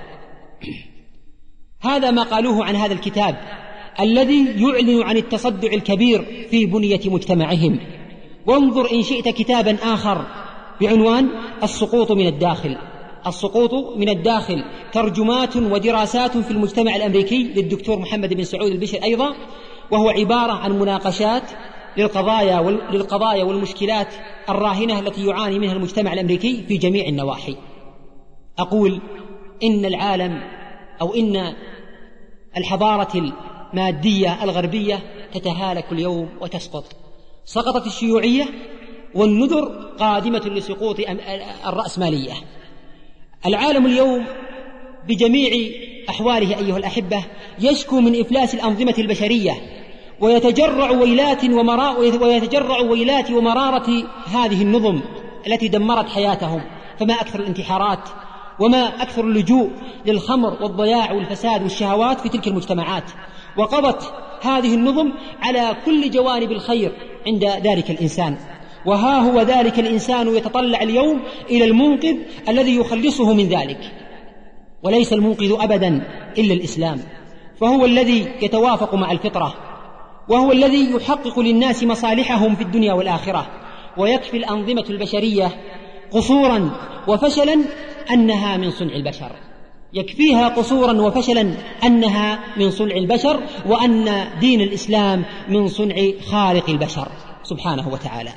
هذا ما قالوه عن هذا الكتاب الذي يعلن عن التصدع الكبير في بنية مجتمعهم. وانظر إن شئت كتابا آخر بعنوان السقوط من الداخل. السقوط من الداخل، ترجمات ودراسات في المجتمع الأمريكي للدكتور محمد بن سعود البشر أيضا، وهو عبارة عن مناقشات للقضايا للقضايا والمشكلات الراهنة التي يعاني منها المجتمع الأمريكي في جميع النواحي. أقول إن العالم أو إن الحضارة المادية الغربية تتهالك اليوم وتسقط. سقطت الشيوعية والنذر قادمة لسقوط الرأسمالية. العالم اليوم بجميع أحواله أيها الأحبة يشكو من إفلاس الأنظمة البشرية، ويتجرع ويلات ومراء ويتجرع ويلات ومرارة هذه النظم التي دمرت حياتهم. فما أكثر الانتحارات وما أكثر اللجوء للخمر والضياع والفساد والشهوات في تلك المجتمعات. وقضت هذه النظم على كل جوانب الخير عند ذلك الإنسان. وها هو ذلك الإنسان يتطلع اليوم إلى المنقذ الذي يخلصه من ذلك، وليس المنقذ أبدا إلا الإسلام، فهو الذي يتوافق مع الفطرة، وهو الذي يحقق للناس مصالحهم في الدنيا والآخرة. ويكفي الأنظمة البشرية قصورا وفشلا أنها من صنع البشر، يكفيها قصورا وفشلا أنها من صنع البشر، وأن دين الإسلام من صنع خالق البشر سبحانه وتعالى.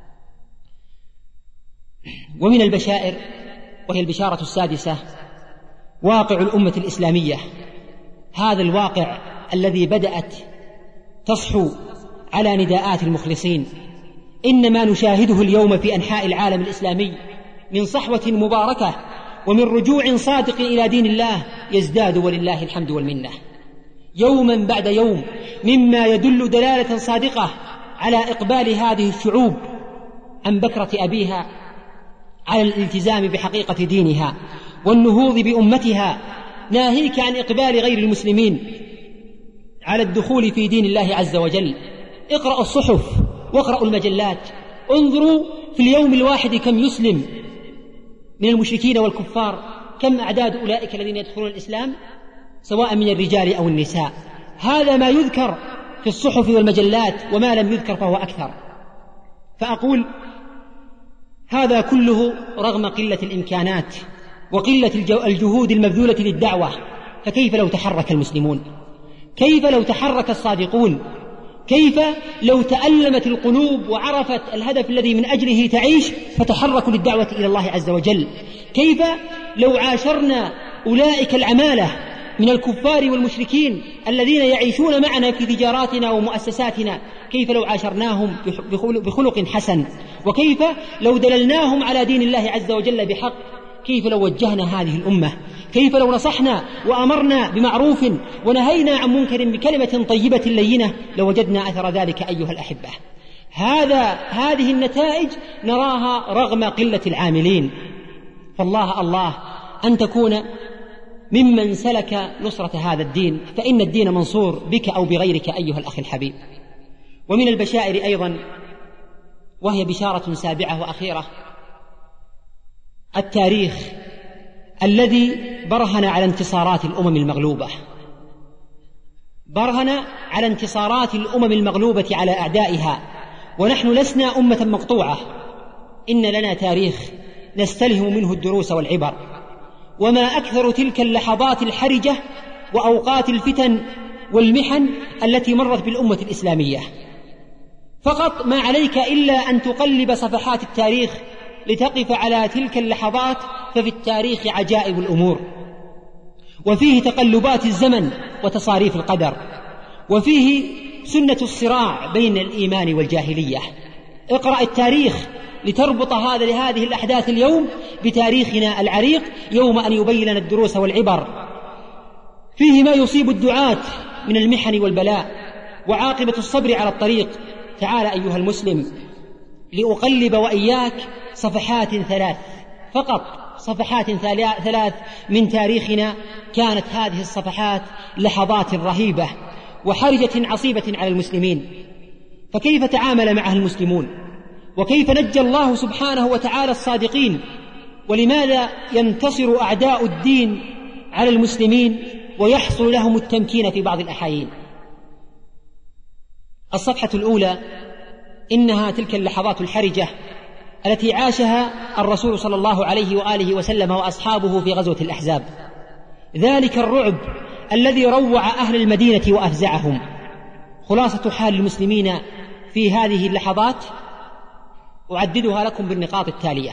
ومن البشائر، وهي البشارة السادسة، واقع الأمة الإسلامية. هذا الواقع الذي بدأت تصحو على نداءات المخلصين. إن ما نشاهده اليوم في أنحاء العالم الإسلامي من صحوة مباركة ومن رجوع صادق إلى دين الله يزداد ولله الحمد والمنة يوما بعد يوم، مما يدل دلالة صادقة على إقبال هذه الشعوب عن بكرة أبيها على الالتزام بحقيقة دينها والنهوض بأمتها، ناهيك عن إقبال غير المسلمين على الدخول في دين الله عز وجل. اقرأوا الصحف واقرأوا المجلات، انظروا في اليوم الواحد كم يسلم من المشركين والكفار، كم أعداد أولئك الذين يدخلون الإسلام سواء من الرجال أو النساء. هذا ما يذكر في الصحف والمجلات، وما لم يذكر فهو أكثر. فأقول هذا كله رغم قلة الإمكانات وقلة الجهود المبذولة للدعوة. فكيف لو تحرك المسلمون؟ كيف لو تحرك الصادقون؟ كيف لو تألمت القلوب وعرفت الهدف الذي من أجله تعيش فتحركوا للدعوة إلى الله عز وجل؟ كيف لو عاشرنا أولئك العمالة من الكفار والمشركين الذين يعيشون معنا في تجاراتنا ومؤسساتنا؟ كيف لو عاشرناهم بخلق حسن؟ وكيف لو دللناهم على دين الله عز وجل بحق؟ كيف لو وجهنا هذه الأمة؟ كيف لو نصحنا وأمرنا بمعروف ونهينا عن منكر بكلمة طيبة لينة لوجدنا أثر ذلك أيها الأحبة. هذا هذه النتائج نراها رغم قلة العاملين. فالله الله أن تكون ممن سلك نصرة هذا الدين، فإن الدين منصور بك أو بغيرك أيها الأخ الحبيب. ومن البشائر أيضا، وهي بشارة سابعة وأخيرة، التاريخ الذي برهن على انتصارات الأمم المغلوبة، برهن على انتصارات الأمم المغلوبة على أعدائها، ونحن لسنا أمة مقطوعة، إن لنا تاريخ نستلهم منه الدروس والعبر. وما أكثر تلك اللحظات الحرجة وأوقات الفتن والمحن التي مرت بالأمة الإسلامية. فقط ما عليك إلا أن تقلب صفحات التاريخ لتقف على تلك اللحظات، ففي التاريخ عجائب الأمور، وفيه تقلبات الزمن وتصاريف القدر، وفيه سنة الصراع بين الإيمان والجاهلية. اقرأ التاريخ لتربط هذا لهذه الأحداث اليوم بتاريخنا العريق، يوم أن يبين لنا الدروس والعبر. فيه ما يصيب الدعاة من المحن والبلاء وعاقبة الصبر على الطريق. تعال أيها المسلم لأقلب وإياك صفحات ثلاث، فقط صفحات ثلاث من تاريخنا. كانت هذه الصفحات لحظات رهيبة وحرجة عصيبة على المسلمين، فكيف تعامل معها المسلمون؟ وكيف نجى الله سبحانه وتعالى الصادقين؟ ولماذا ينتصر أعداء الدين على المسلمين ويحصل لهم التمكين في بعض الأحايين؟ الصفحة الأولى إنها تلك اللحظات الحرجة التي عاشها الرسول صلى الله عليه وآله وسلم وأصحابه في غزوة الأحزاب، ذلك الرعب الذي روع أهل المدينة وأفزعهم. خلاصة حال المسلمين في هذه اللحظات أعددها لكم بالنقاط التالية: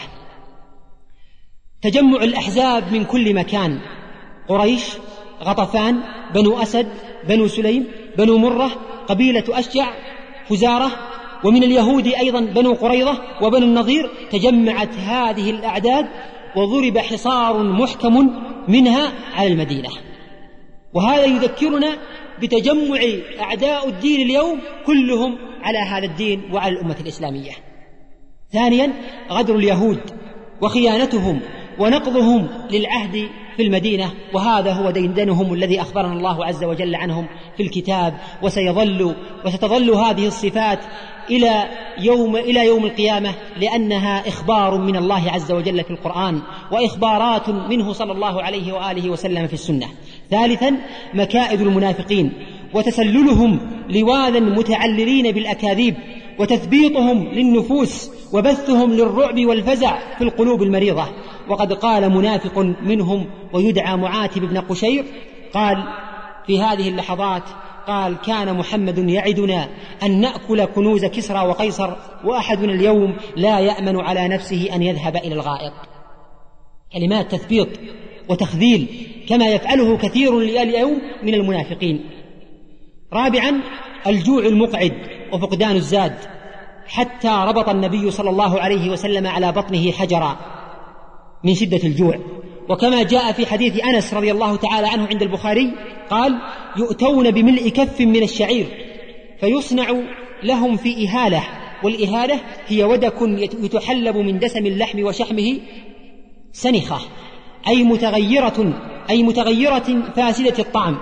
تجمع الأحزاب من كل مكان، قريش، غطفان، بنو أسد، بنو سليم، بنو مرة، قبيلة أشجع، فزارة، ومن اليهود أيضا بنو قريظة وبنو النضير. تجمعت هذه الأعداد وضرب حصار محكم منها على المدينة. وهذا يذكرنا بتجمع أعداء الدين اليوم كلهم على هذا الدين وعلى الأمة الإسلامية. ثانيا، غدر اليهود وخيانتهم ونقضهم للعهد في المدينة، وهذا هو ديدنهم الذي أخبرنا الله عز وجل عنهم في الكتاب. وسيظل وستظل هذه الصفات إلى يوم إلى يوم القيامة، لأنها إخبار من الله عز وجل في القرآن وإخبارات منه صلى الله عليه وآله وسلم في السنة. ثالثا، مكائد المنافقين وتسللهم لواذا متعللين بالأكاذيب وتثبيطهم للنفوس وبثهم للرعب والفزع في القلوب المريضة. وقد قال منافق منهم ويدعى معاتب بن قشير، قال في هذه اللحظات، قال: كان محمد يعدنا أن نأكل كنوز كسرى وقيصر، وأحدنا اليوم لا يأمن على نفسه أن يذهب إلى الغائط. كلمات تثبيط وتخذيل كما يفعله كثير اليوم من المنافقين. رابعا، الجوع المقعد وفقدان الزاد، حتى ربط النبي صلى الله عليه وسلم على بطنه حجرا من شدة الجوع. وكما جاء في حديث أنس رضي الله تعالى عنه عند البخاري، قال: يؤتون بملء كف من الشعير فيصنع لهم في إهالة، والإهالة هي ودك يتحلب من دسم اللحم وشحمه سنخة، أي متغيرة أي متغيرة فاسدة الطعم،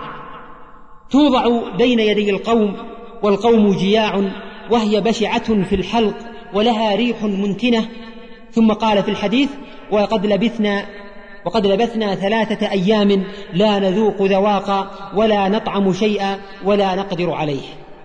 توضع بين يدي القوم والقوم جياع، وهي بشعة في الحلق ولها ريح منتنة. ثم قال في الحديث: وقد لبثنا وقد لبثنا ثلاثة أيام لا نذوق ذواقا ولا نطعم شيئا ولا نقدر عليه.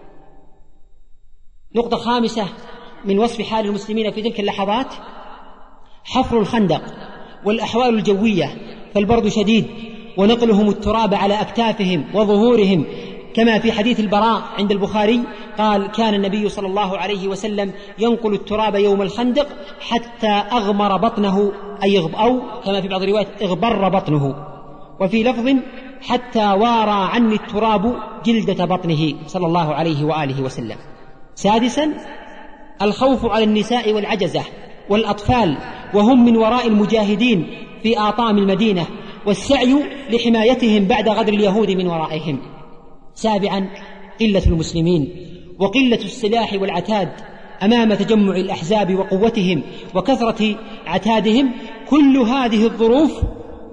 نقطة خامسة من وصف حال المسلمين في تلك اللحظات: حفر الخندق والأحوال الجوية، فالبرد شديد ونقلهم التراب على أكتافهم وظهورهم، كما في حديث البراء عند البخاري قال: كان النبي صلى الله عليه وسلم ينقل التراب يوم الخندق حتى أغمر بطنه، أي أو كما في بعض الروايات اغبر بطنه، وفي لفظ حتى وارى عني التراب جلدة بطنه صلى الله عليه وآله وسلم. سادسا، الخوف على النساء والعجزة والأطفال وهم من وراء المجاهدين في آطام المدينة، والسعي لحمايتهم بعد غدر اليهود من ورائهم. سابعا، قلة المسلمين وقلة السلاح والعتاد أمام تجمع الأحزاب وقوتهم وكثرة عتادهم. كل هذه الظروف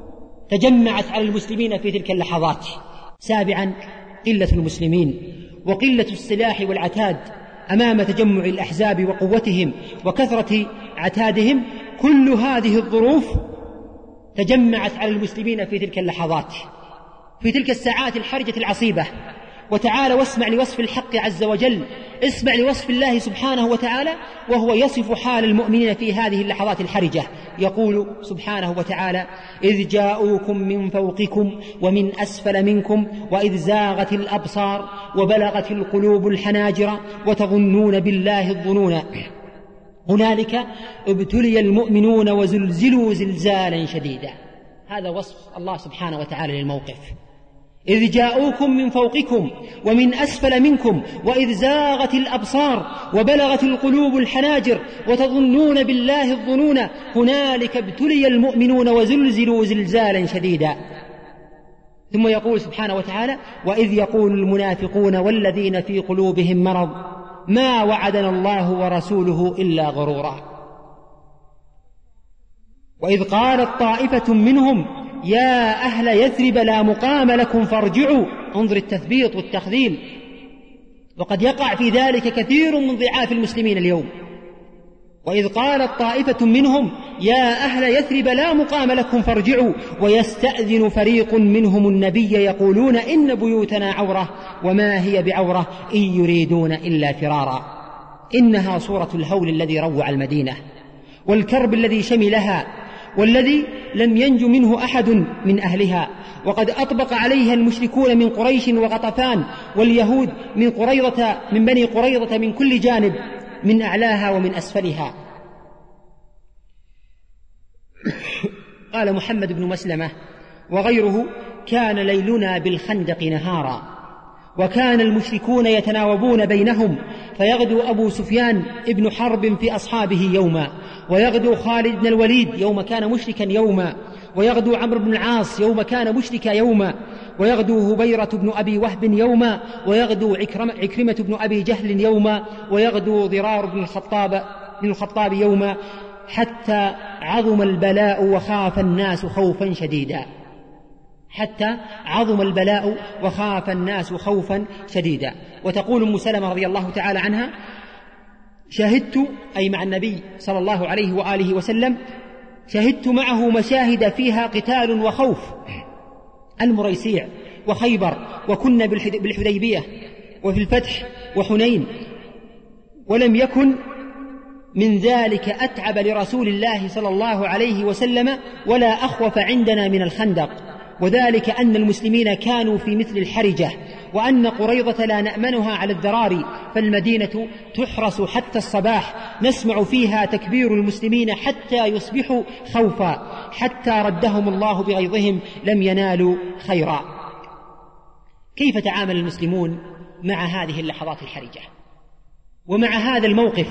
تجمعت على المسلمين في تلك اللحظات. سابعا، قلة المسلمين وقلة السلاح والعتاد أمام تجمع الأحزاب وقوتهم وكثرة عتادهم. كل هذه الظروف تجمعت على المسلمين في تلك اللحظات، في تلك الساعات الحرجة العصيبة. وتعالى واسمع لوصف الحق عز وجل، اسمع لوصف الله سبحانه وتعالى وهو يصف حال المؤمنين في هذه اللحظات الحرجة. يقول سبحانه وتعالى: إذ جاءوكم من فوقكم ومن أسفل منكم وإذ زاغت الأبصار وبلغت القلوب الحناجر وتظنون بالله الظنون هنالك ابتلي المؤمنون وزلزلوا زلزالا شديدا. هذا وصف الله سبحانه وتعالى للموقف. إذ جاءوكم من فوقكم ومن أسفل منكم وإذ زاغت الأبصار وبلغت القلوب الحناجر وتظنون بالله الظنون هنالك ابتلي المؤمنون وزلزلوا زلزالا شديدا. ثم يقول سبحانه وتعالى: وإذ يقول المنافقون والذين في قلوبهم مرض ما وعدنا الله ورسوله إلا غرورا. وإذ قالت طائفة منهم يا أهل يثرب لا مقام لكم فارجعوا. انظر التثبيط والتخذيل، وقد يقع في ذلك كثير من ضعاف المسلمين اليوم. وإذ قالت طائفة منهم يا أهل يثرب لا مقام لكم فارجعوا ويستأذن فريق منهم النبي يقولون إن بيوتنا عورة وما هي بعورة إن يريدون إلا فرارا. إنها صورة الهول الذي روع المدينة والكرب الذي شملها والذي لم ينج منه أحد من أهلها. وقد أطبق عليها المشركون من قريش وغطفان واليهود من قريظة من بني قريظة من كل جانب، من أعلاها ومن أسفلها. قال محمد بن مسلمة وغيره: كان ليلنا بالخندق نهارا، وكان المشركون يتناوبون بينهم، فيغدو أبو سفيان ابن حرب في أصحابه يوما، ويغدو خالد بن الوليد يوم كان مشركا يوما، ويغدو عمرو بن العاص يوم كان مشركا يوما، ويغدو هبيرة بن أبي وهب يوما، ويغدو عكرمة بن أبي جهل يوما، ويغدو ضرار بن الخطاب, بن الخطاب يوما، حتى عظم البلاء وخاف الناس خوفا شديدا. حتى عظم البلاء وخاف الناس خوفا شديدا. وتقول أم سلمة رضي الله تعالى عنها: شهدت، أي مع النبي صلى الله عليه وآله وسلم، شهدت معه مشاهد فيها قتال وخوف، المريسيع وخيبر، وكنا بالحديبية وفي الفتح وحنين، ولم يكن من ذلك أتعب لرسول الله صلى الله عليه وسلم ولا أخوف عندنا من الخندق، وذلك أن المسلمين كانوا في مثل الحرجة، وأن قريظة لا نأمنها على الذراري، فالمدينة تحرس حتى الصباح، نسمع فيها تكبير المسلمين حتى يصبحوا خوفا، حتى ردهم الله بغيظهم لم ينالوا خيرا. كيف تعامل المسلمون مع هذه اللحظات الحرجة ومع هذا الموقف؟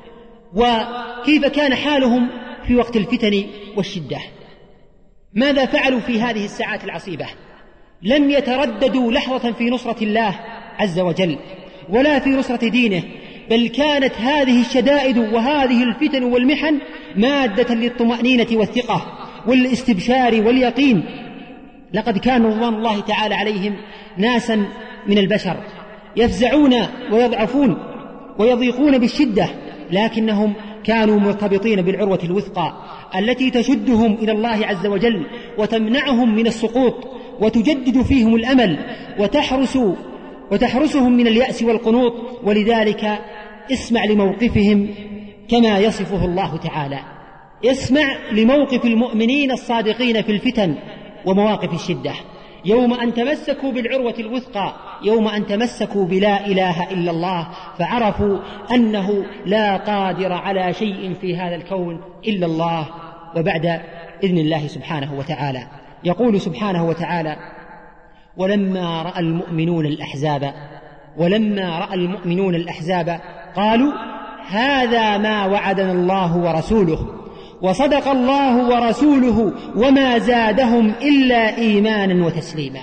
وكيف كان حالهم في وقت الفتن والشدة؟ ماذا فعلوا في هذه الساعات العصيبة؟ لم يترددوا لحظة في نصرة الله عز وجل ولا في نصرة دينه، بل كانت هذه الشدائد وهذه الفتن والمحن مادة للطمأنينة والثقة والاستبشار واليقين. لقد كان رضوان الله تعالى عليهم ناسا من البشر يفزعون ويضعفون ويضيقون بالشدة، لكنهم كانوا مرتبطين بالعروة الوثقى التي تشدهم إلى الله عز وجل وتمنعهم من السقوط وتجدد فيهم الأمل وتحرس وتحرسهم من اليأس والقنوط. ولذلك اسمع لموقفهم كما يصفه الله تعالى، اسمع لموقف المؤمنين الصادقين في الفتن ومواقف الشدة، يوم أن تمسكوا بالعروة الوثقى، يوم أن تمسكوا بلا إله إلا الله، فعرفوا أنه لا قادر على شيء في هذا الكون إلا الله وبعد إذن الله سبحانه وتعالى. يقول سبحانه وتعالى: ولما رأى المؤمنون الأحزاب ولما رأى المؤمنون الأحزاب قالوا هذا ما وعدنا الله ورسوله وصدق الله ورسوله وما زادهم إلا إيمانا وتسليما.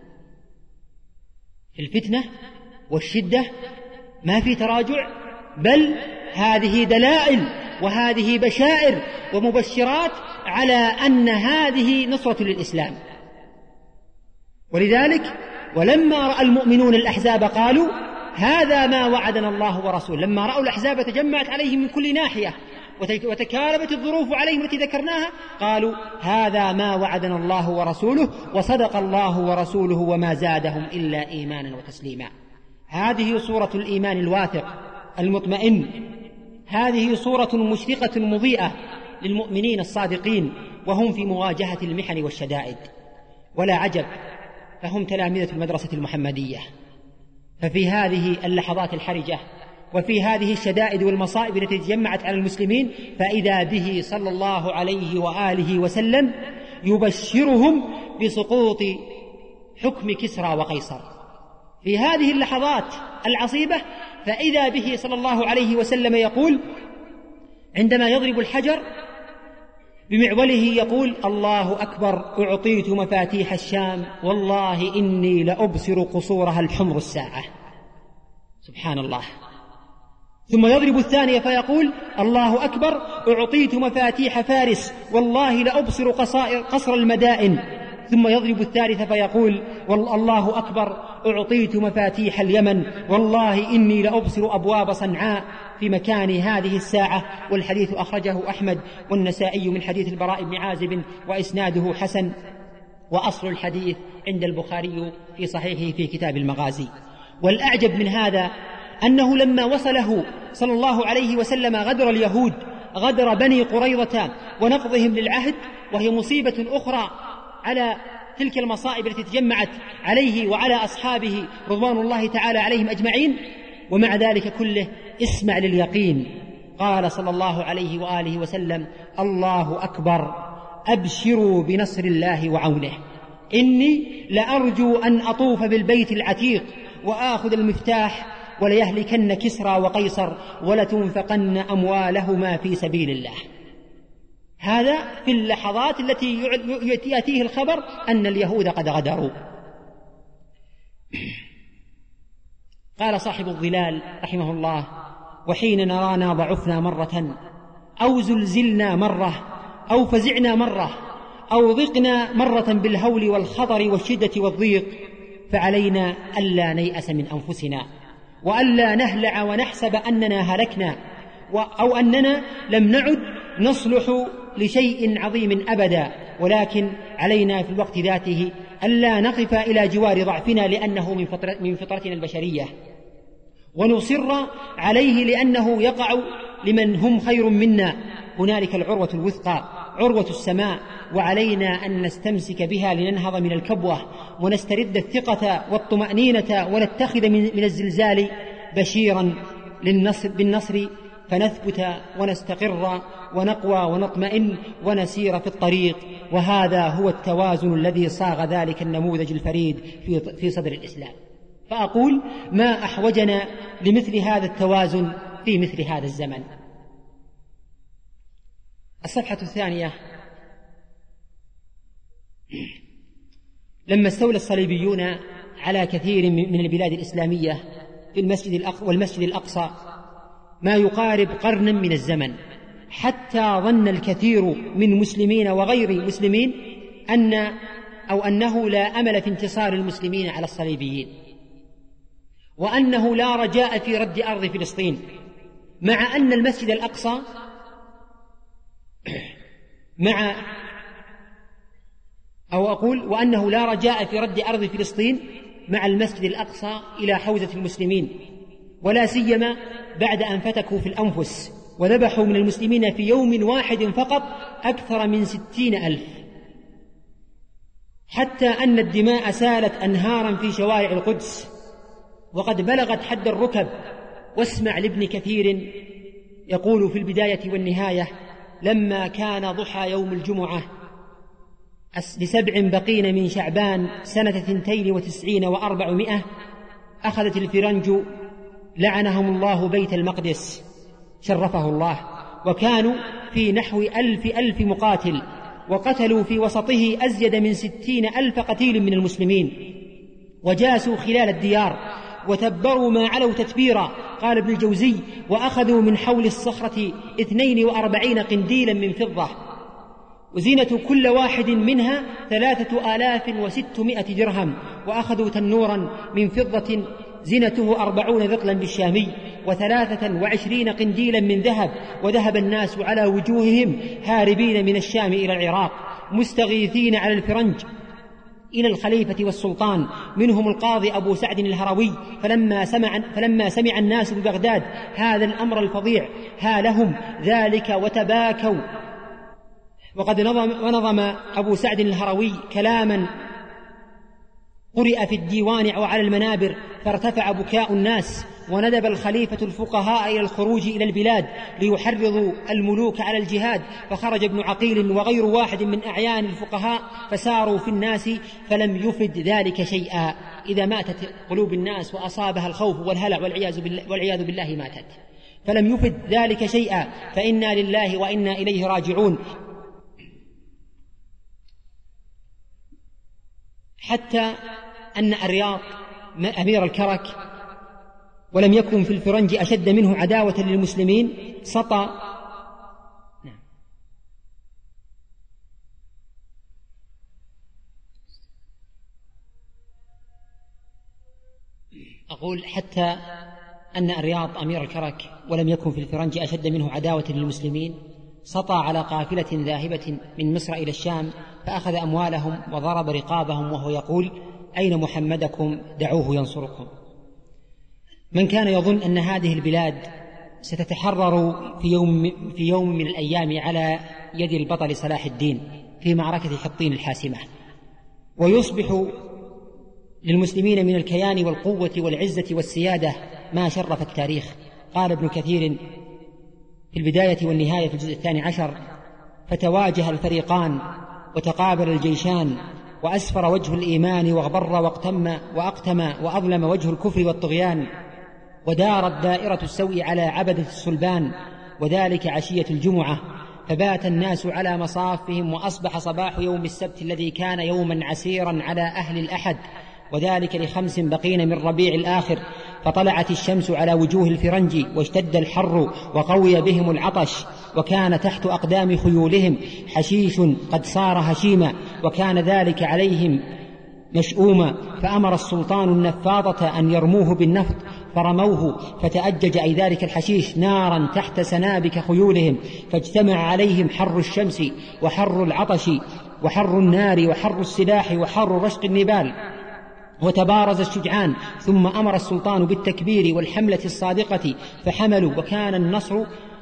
في الفتنة والشدة ما في تراجع، بل هذه دلائل وهذه بشائر ومبشرات على أن هذه نصرة للإسلام. ولذلك ولما رأى المؤمنون الأحزاب قالوا هذا ما وعدنا الله ورسوله. لما رأوا الأحزاب تجمعت عليهم من كل ناحية وتكالبت الظروف عليهم التي ذكرناها قالوا هذا ما وعدنا الله ورسوله وصدق الله ورسوله وما زادهم إلا إيمانا وتسليما. هذه صورة الإيمان الواثق المطمئن، هذه صورة مشرقة مضيئة للمؤمنين الصادقين وهم في مواجهة المحن والشدائد. ولا عجب فهم تلامذة المدرسة المحمدية. ففي هذه اللحظات الحرجة وفي هذه الشدائد والمصائب التي تجمعت على المسلمين فإذا به صلى الله عليه وآله وسلم يبشرهم بسقوط حكم كسرى وقيصر. في هذه اللحظات العصيبة فإذا به صلى الله عليه وسلم يقول عندما يضرب الحجر بمعوله يقول الله أكبر أعطيت مفاتيح الشام والله إني لأبصر قصورها الحمر الساعة. سبحان الله. ثم يضرب الثانية فيقول الله أكبر أعطيت مفاتيح فارس والله لأبصر قصر المدائن. ثم يضرب الثالثة فيقول والله أكبر أعطيت مفاتيح اليمن والله إني لأبصر أبواب صنعاء في مكان هذه الساعة. والحديث أخرجه أحمد والنسائي من حديث البراء بن عازب وإسناده حسن، وأصل الحديث عند البخاري في صحيحه في كتاب المغازي. والأعجب من هذا أنه لما وصله صلى الله عليه وسلم غدر اليهود، غدر بني قريظة ونقضهم للعهد، وهي مصيبة أخرى على تلك المصائب التي تجمعت عليه وعلى أصحابه رضوان الله تعالى عليهم أجمعين، ومع ذلك كله اسمع لليقين. قال صلى الله عليه وآله وسلم الله أكبر أبشروا بنصر الله وعونه إني لأرجو أن أطوف بالبيت العتيق وآخذ المفتاح وليهلكن كسرى وقيصر ولتنفقن أموالهما في سبيل الله. هذا في اللحظات التي يأتيه الخبر أن اليهود قد غدروا. قال صاحب الظلال رحمه الله وحين نرانا ضعفنا مرة أو زلزلنا مرة أو فزعنا مرة أو ضقنا مرة بالهول والخطر والشدة والضيق فعلينا ألا نيأس من أنفسنا وألا نهلع ونحسب أننا هلكنا أو أننا لم نعد نصلح لشيء عظيم أبدا، ولكن علينا في الوقت ذاته ألا نقف إلى جوار ضعفنا لأنه من, فطر من فطرتنا البشرية، ونصر عليه لأنه يقع لمن هم خير منا. هنالك العروة الوثقى عروة السماء، وعلينا أن نستمسك بها لننهض من الكبوة ونسترد الثقة والطمأنينة ونتخذ من الزلزال بشيرا للنصر بالنصر فنثبت ونستقر ونقوى ونطمئن ونسير في الطريق. وهذا هو التوازن الذي صاغ ذلك النموذج الفريد في صدر الإسلام. فأقول ما أحوجنا لمثل هذا التوازن في مثل هذا الزمن. الصفحة الثانية: لما استولى الصليبيون على كثير من البلاد الإسلامية في المسجد الأقصى والمسجد الأقصى ما يقارب قرنا من الزمن، حتى ظن الكثير من مسلمين وغير مسلمين أن أو أنه لا أمل في انتصار المسلمين على الصليبيين، وأنه لا رجاء في رد أرض فلسطين، مع أن المسجد الأقصى مع أو أقول وأنه لا رجاء في رد أرض فلسطين مع المسجد الأقصى إلى حوزة المسلمين، ولا سيما بعد أن فتكوا في الأنفس وذبحوا من المسلمين في يوم واحد فقط أكثر من ستين ألف، حتى أن الدماء سالت أنهارا في شوارع القدس وقد بلغت حد الركب. واسمع لابن كثير يقول في البداية والنهاية: لما كان ضحى يوم الجمعة لسبع بقين من شعبان سنة ثنتين وتسعين وأربعمائة أخذت الفرنج لعنهم الله بيت المقدس شرفه الله، وكانوا في نحو ألف ألف مقاتل، وقتلوا في وسطه أزيد من ستين ألف قتيل من المسلمين، وجاسوا خلال الديار وتبروا ما علوا تتبيرا. قال ابن الجوزي: وأخذوا من حول الصخرة اثنين وأربعين قنديلا من فضة، وزينة كل واحد منها ثلاثة آلاف وستمائة درهم، وأخذوا تنورا من فضة زينته أربعون ذقلا بالشامي، وثلاثة وعشرين قنديلا من ذهب. وذهب الناس على وجوههم هاربين من الشام إلى العراق مستغيثين على الفرنج إلى الخليفة والسلطان، منهم القاضي أبو سعد الهروي. فلما سمع, فلما سمع الناس ببغداد هذا الأمر الفظيع هالهم ذلك وتباكوا. وقد نظم, ونظم أبو سعد الهروي كلاما قرئ في الديوان أو على المنابر، فارتفع بكاء الناس، وندب الخليفة الفقهاء إلى الخروج إلى البلاد ليحرضوا الملوك على الجهاد. فخرج ابن عقيل وغير واحد من أعيان الفقهاء فساروا في الناس، فلم يفد ذلك شيئا. إذا ماتت قلوب الناس وأصابها الخوف والهلع والعياذ بالله, والعياذ بالله ماتت، فلم يفد ذلك شيئا، فإنا لله وإنا إليه راجعون. حتى أن الرياض أمير الكرك، ولم يكن في الفرنج أشد منه عداوة للمسلمين، سطى نعم. أقول حتى أن الرياض أمير الكرك ولم يكن في الفرنج أشد منه عداوة للمسلمين، سطى على قافلة ذاهبة من مصر إلى الشام، فأخذ أموالهم وضرب رقابهم وهو يقول: أين محمدكم؟ دعوه ينصركم. من كان يظن أن هذه البلاد ستتحرر في يوم, في يوم من الأيام على يد البطل صلاح الدين في معركة حطين الحاسمة، ويصبح للمسلمين من الكيان والقوة والعزة والسيادة ما شرف التاريخ. قال ابن كثير في البداية والنهاية في الجزء الثاني عشر: فتواجه الفريقان وتقابل الجيشان، وأسفر وجه الإيمان واغبر واقتم وأقتم وأظلم وجه الكفر والطغيان، ودارت دائرة السوء على عبدة السلبان، وذلك عشية الجمعة، فبات الناس على مصافهم، وأصبح صباح يوم السبت الذي كان يوما عسيرا على أهل الأحد، وذلك لخمس بقين من ربيع الآخر، فطلعت الشمس على وجوه الفرنج، واشتد الحر وقوي بهم العطش، وكان تحت أقدام خيولهم حشيش قد صار هشيما، وكان ذلك عليهم مشؤوما. فأمر السلطان النفاضة أن يرموه بالنفط، فرموه فتأجج أي ذلك الحشيش نارا تحت سنابك خيولهم، فاجتمع عليهم حر الشمس وحر العطش وحر النار وحر السلاح وحر رشق النبال، وتبارز الشجعان. ثم أمر السلطان بالتكبير والحملة الصادقة، فحملوا، وكان النصر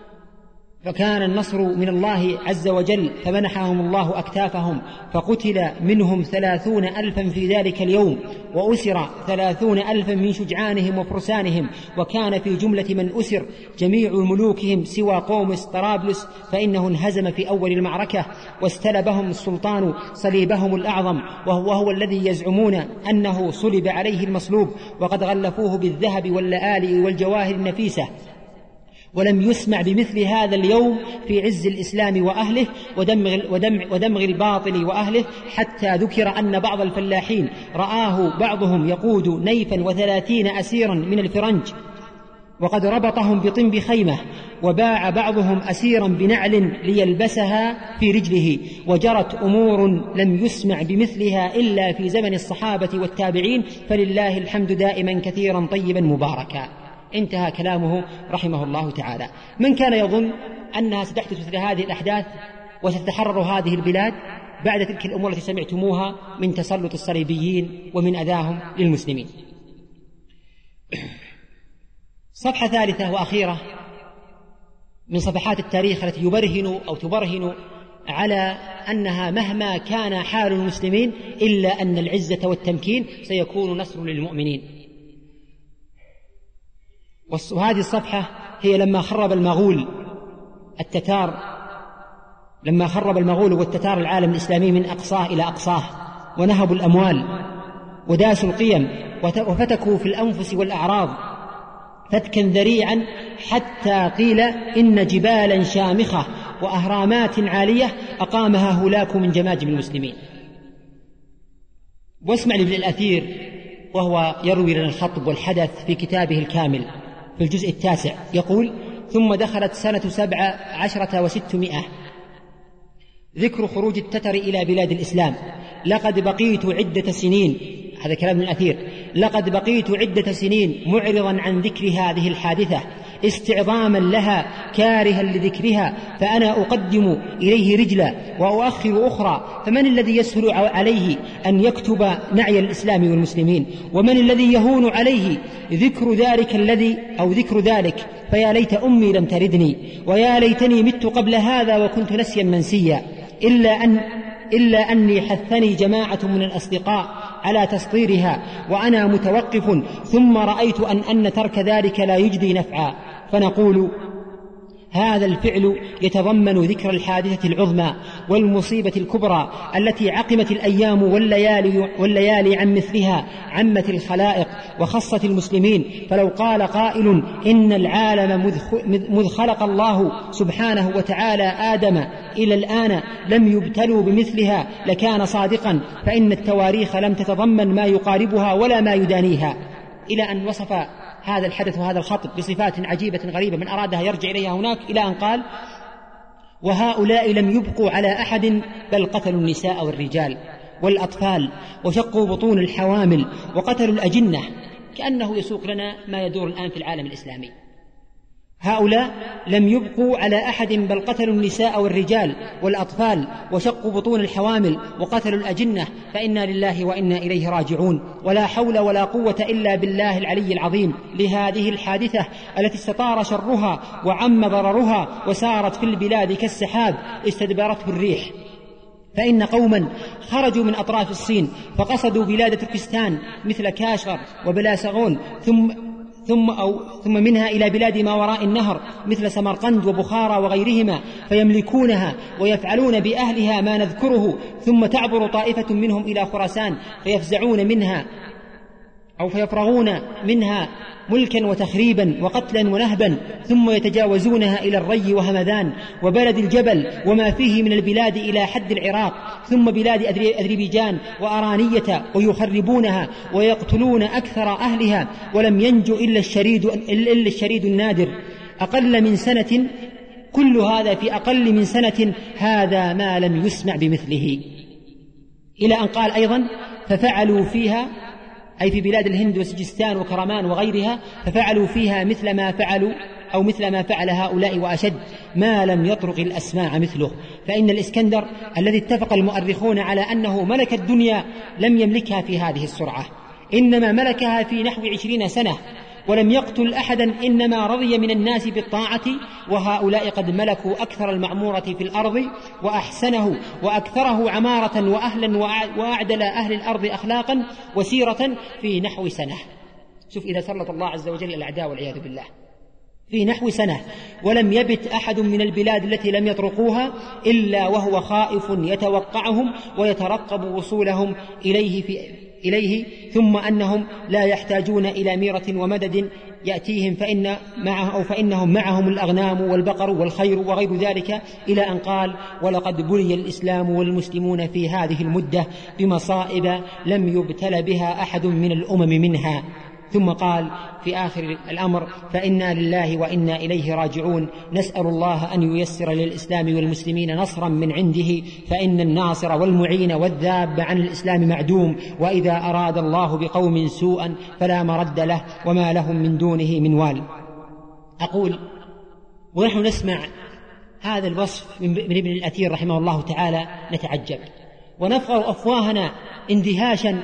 فكان النصر من الله عز وجل، فمنحهم الله أكتافهم، فقتل منهم ثلاثون ألفا في ذلك اليوم، وأسر ثلاثون ألفا من شجعانهم وفرسانهم، وكان في جملة من أسر جميع ملوكهم سوى قومس طرابلس، فإنه انهزم في أول المعركة، واستلبهم السلطان صليبهم الأعظم، وهو هو الذي يزعمون أنه صلب عليه المصلوب، وقد غلفوه بالذهب واللآلئ والجواهر النفيسة. ولم يسمع بمثل هذا اليوم في عز الإسلام وأهله ودمغ, ودمغ, ودمغ الباطل وأهله، حتى ذكر أن بعض الفلاحين رآه بعضهم يقود نيفا وثلاثين أسيرا من الفرنج، وقد ربطهم بطنب خيمة، وباع بعضهم أسيرا بنعل ليلبسها في رجله. وجرت أمور لم يسمع بمثلها إلا في زمن الصحابة والتابعين، فلله الحمد دائما كثيرا طيبا مباركا. انتهى كلامه رحمه الله تعالى. من كان يظن أنها ستحدث مثل هذه الأحداث وستتحرر هذه البلاد بعد تلك الأمور التي سمعتموها من تسلط الصليبيين ومن أذاهم للمسلمين. صفحة ثالثة وأخيرة من صفحات التاريخ التي يبرهن أو تبرهن على أنها مهما كان حال المسلمين إلا أن العزة والتمكين سيكون نصر للمؤمنين. وهذه الصفحة هي لما خرب المغول التتار لما خرب المغول والتتار العالم الإسلامي من أقصاه إلى أقصاه، ونهبوا الأموال وداسوا القيم وفتكوا في الأنفس والأعراض فتكا ذريعا، حتى قيل إن جبالا شامخة وأهرامات عالية أقامها هولاك من جماجم المسلمين. واسمع لابن الأثير وهو يروي لنا الخطب والحدث في كتابه الكامل في الجزء التاسع، يقول: ثم دخلت سنة سبع عشرة وستمائة ذكر خروج التتر إلى بلاد الإسلام. لقد بقيت عدة سنين، هذا كلام ابن أثير، لقد بقيت عدة سنين معرضا عن ذكر هذه الحادثة استعظاما لها كارها لذكرها، فأنا أقدم إليه رجلا وأؤخر أخرى، فمن الذي يسهل عليه أن يكتب نعي الإسلام والمسلمين؟ ومن الذي يهون عليه ذكر ذلك الذي أو ذكر ذلك؟ فيا ليت أمي لم تردني، ويا ليتني مت قبل هذا وكنت نسيا منسيا، إلا أن إلا أني حثني جماعة من الأصدقاء على تسطيرها وأنا متوقف، ثم رأيت أن أن ترك ذلك لا يجدي نفعا، فنقول: هذا الفعل يتضمن ذكر الحادثة العظمى والمصيبة الكبرى التي عقمت الأيام والليالي, والليالي عن مثلها عامة الخلائق وخاصة المسلمين. فلو قال قائل إن العالم مذ خلق الله سبحانه وتعالى آدم إلى الآن لم يبتلوا بمثلها لكان صادقا، فإن التواريخ لم تتضمن ما يقاربها ولا ما يدانيها، إلى أن وصف هذا الحدث وهذا الخطب بصفات عجيبة غريبة من أرادها يرجع إليها هناك، إلى أن قال: وهؤلاء لم يبقوا على أحد بل قتلوا النساء والرجال والأطفال وشقوا بطون الحوامل وقتلوا الأجنة، كأنه يسوق لنا ما يدور الآن في العالم الإسلامي. هؤلاء لم يبقوا على أحد بل قتلوا النساء والرجال والأطفال وشقوا بطون الحوامل وقتلوا الأجنة، فإنا لله وإنا إليه راجعون، ولا حول ولا قوة إلا بالله العلي العظيم لهذه الحادثة التي استطار شرها وعم ضررها وسارت في البلاد كالسحاب استدبرته الريح. فإن قوما خرجوا من أطراف الصين فقصدوا بلاد تركستان مثل كاشغر وبلاسغون، ثم ثم, أو ثم منها إلى بلاد ما وراء النهر مثل سمرقند وبخارى وغيرهما، فيملكونها ويفعلون بأهلها ما نذكره، ثم تعبر طائفة منهم إلى خراسان فيفزعون منها أو فيفرغون منها ملكا وتخريبا وقتلا ونهبا، ثم يتجاوزونها إلى الري وهمذان وبلد الجبل وما فيه من البلاد إلى حد العراق، ثم بلاد أذربيجان وأرانية، ويخربونها ويقتلون أكثر أهلها، ولم ينجو إلا الشريد, إلا الشريد النادر. أقل من سنة، كل هذا في أقل من سنة، هذا ما لم يسمع بمثله. إلى أن قال أيضا: ففعلوا فيها، أي في بلاد الهند وسجستان وكرمان وغيرها، ففعلوا فيها مثل ما فعلوا أو مثل ما فعل هؤلاء وأشد، ما لم يطرق الأسماع مثله. فإن الإسكندر الذي اتفق المؤرخون على أنه ملك الدنيا لم يملكها في هذه السرعة، إنما ملكها في نحو عشرين سنة، ولم يقتل أحدا، إنما رضي من الناس بالطاعة، وهؤلاء قد ملكوا أكثر المعمورة في الأرض وأحسنه وأكثره عمارة وأهلا وأعدل أهل الأرض أخلاقا وسيرة في نحو سنة. شوف إذا سلط الله عز وجل الأعداء والعياذ بالله في نحو سنة، ولم يبت أحد من البلاد التي لم يطرقوها إلا وهو خائف يتوقعهم ويترقب وصولهم إليه, في إليه ثم أنهم لا يحتاجون إلى ميرة ومدد يأتيهم، فإن معه أو فإنهم معهم الأغنام والبقر والخير وغير ذلك، إلى أن قال: ولقد بلي الإسلام والمسلمون في هذه المدة بمصائب لم يبتل بها أحد من الأمم منها. ثم قال في آخر الأمر: فإنا لله وإنا إليه راجعون، نسأل الله أن ييسر للإسلام والمسلمين نصرا من عنده، فإن الناصر والمعين والذاب عن الإسلام معدوم، وإذا أراد الله بقوم سوءا فلا مرد له وما لهم من دونه من وال. أقول ونحن نسمع هذا الوصف من ابن الأثير رحمه الله تعالى نتعجب ونفغر أفواهنا اندهاشا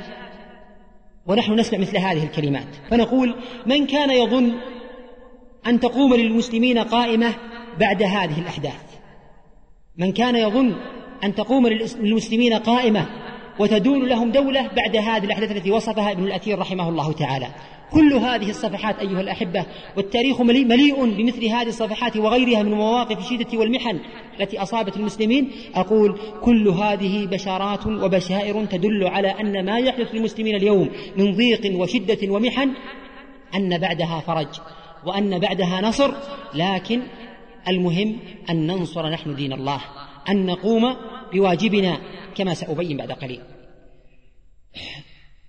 ونحن نسمع مثل هذه الكلمات، فنقول: من كان يظن أن تقوم للمسلمين قائمة بعد هذه الأحداث، من كان يظن أن تقوم للمسلمين قائمة وتدون لهم دولة بعد هذه الأحداث التي وصفها ابن الأثير رحمه الله تعالى. كل هذه الصفحات أيها الأحبة، والتاريخ مليء بمثل هذه الصفحات وغيرها من مواقف الشدة والمحن التي أصابت المسلمين، أقول: كل هذه بشارات وبشائر تدل على أن ما يحدث للمسلمين اليوم من ضيق وشدة ومحن أن بعدها فرج وأن بعدها نصر، لكن المهم أن ننصر نحن دين الله، أن نقوم بواجبنا كما سأبين بعد قليل.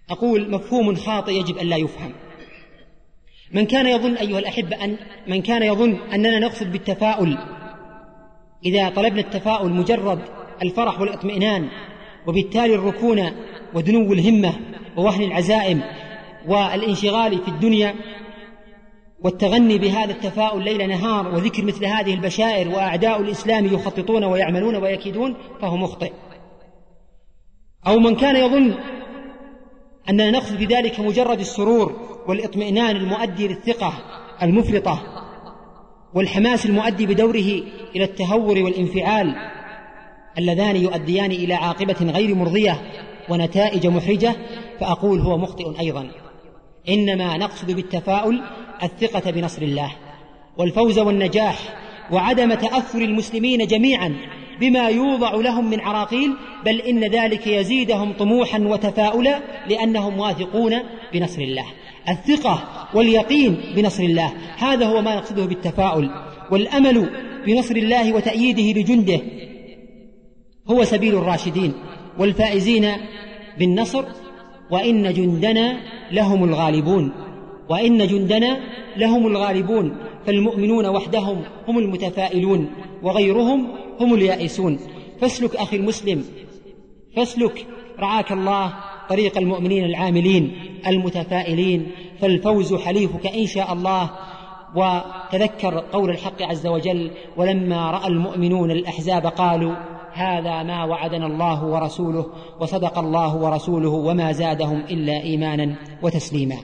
أقول مفهوم خاطئ يجب أن لا يفهم. من كان يظن أيها الأحبة أن من كان يظن أننا نقصد بالتفاؤل إذا طلبنا التفاؤل مجرد الفرح والاطمئنان وبالتالي الركون ودنو الهمة ووهن العزائم والانشغال في الدنيا والتغني بهذا التفاؤل ليل نهار وذكر مثل هذه البشائر وأعداء الإسلام يخططون ويعملون ويكيدون فهو مخطئ. أو من كان يظن أننا نقصد بذلك مجرد السرور والاطمئنان المؤدي للثقة المفرطة والحماس المؤدي بدوره إلى التهور والانفعال اللذان يؤديان إلى عاقبة غير مرضية ونتائج محرجة، فأقول هو مخطئ أيضا. إنما نقصد بالتفاؤل الثقة بنصر الله والفوز والنجاح وعدم تأثر المسلمين جميعا بما يوضع لهم من عراقيل، بل إن ذلك يزيدهم طموحا وتفاؤلا لأنهم واثقون بنصر الله. الثقة واليقين بنصر الله هذا هو ما نقصده بالتفاؤل، والأمل بنصر الله وتأييده لجنده هو سبيل الراشدين والفائزين بالنصر. وإن جندنا لهم الغالبون وإن جندنا لهم الغالبون فالمؤمنون وحدهم هم المتفائلون وغيرهم هم اليائسون. فاسلك أخي المسلم، فاسلك رعاك الله طريق المؤمنين العاملين المتفائلين، فالفوز حليفك إن شاء الله. وتذكر قول الحق عز وجل: ولما رأى المؤمنون الأحزاب قالوا هذا ما وعدنا الله ورسوله وصدق الله ورسوله وما زادهم إلا إيمانا وتسليما.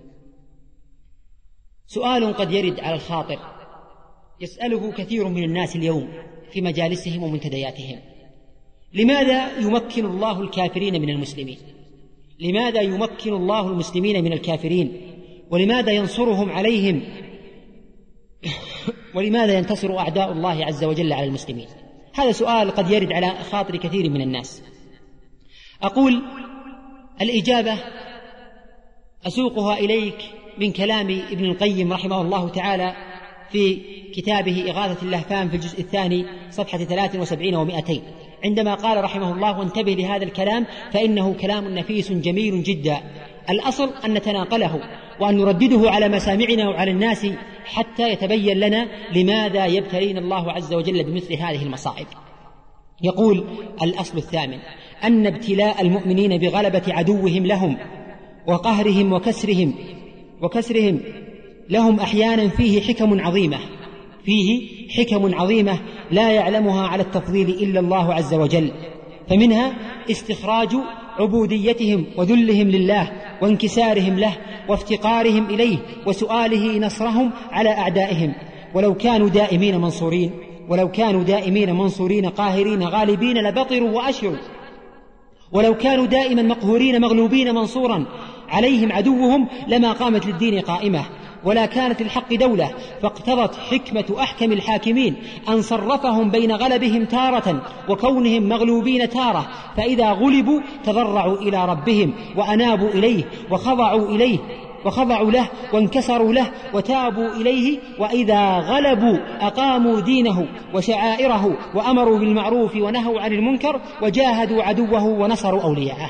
سؤال قد يرد على الخاطر يسأله كثير من الناس اليوم في مجالسهم ومنتدياتهم: لماذا يمكن الله الكافرين من المسلمين؟ لماذا يمكن الله المسلمين من الكافرين؟ ولماذا ينصرهم عليهم؟ ولماذا ينتصر أعداء الله عز وجل على المسلمين؟ هذا سؤال قد يرد على خاطر كثير من الناس. أقول الإجابة أسوقها إليك من كلام ابن القيم رحمه الله تعالى في كتابه إغاثة اللهفان في الجزء الثاني صفحة ثلاث وسبعين ومائتين، عندما قال رحمه الله: وانتبه لهذا الكلام فإنه كلام نفيس جميل جدا، الأصل أن نتناقله وأن نردده على مسامعنا وعلى الناس حتى يتبين لنا لماذا يبتلينا الله عز وجل بمثل هذه المصائب. يقول: الأصل الثامن أن ابتلاء المؤمنين بغلبة عدوهم لهم وقهرهم وكسرهم وكسرهم لهم أحيانا فيه حكم عظيمة فيه حكم عظيمة لا يعلمها على التفضيل إلا الله عز وجل، فمنها استخراج عبوديتهم وذلهم لله وانكسارهم له وافتقارهم إليه وسؤاله نصرهم على أعدائهم. ولو كانوا دائمين منصورين ولو كانوا دائمين منصورين قاهرين غالبين لبطروا وأشروا، ولو كانوا دائما مقهورين مغلوبين منصورا عليهم عدوهم لما قامت للدين قائمة ولا كانت الحق دولة، فاقتضت حكمة أحكم الحاكمين أن صرفهم بين غلبهم تارة وكونهم مغلوبين تارة، فإذا غلبوا تضرعوا إلى ربهم وأنابوا إليه وخضعوا إليه وخضعوا له وانكسروا له وتابوا إليه، وإذا غلبوا أقاموا دينه وشعائره وأمروا بالمعروف ونهوا عن المنكر وجاهدوا عدوه ونصروا أولياءه.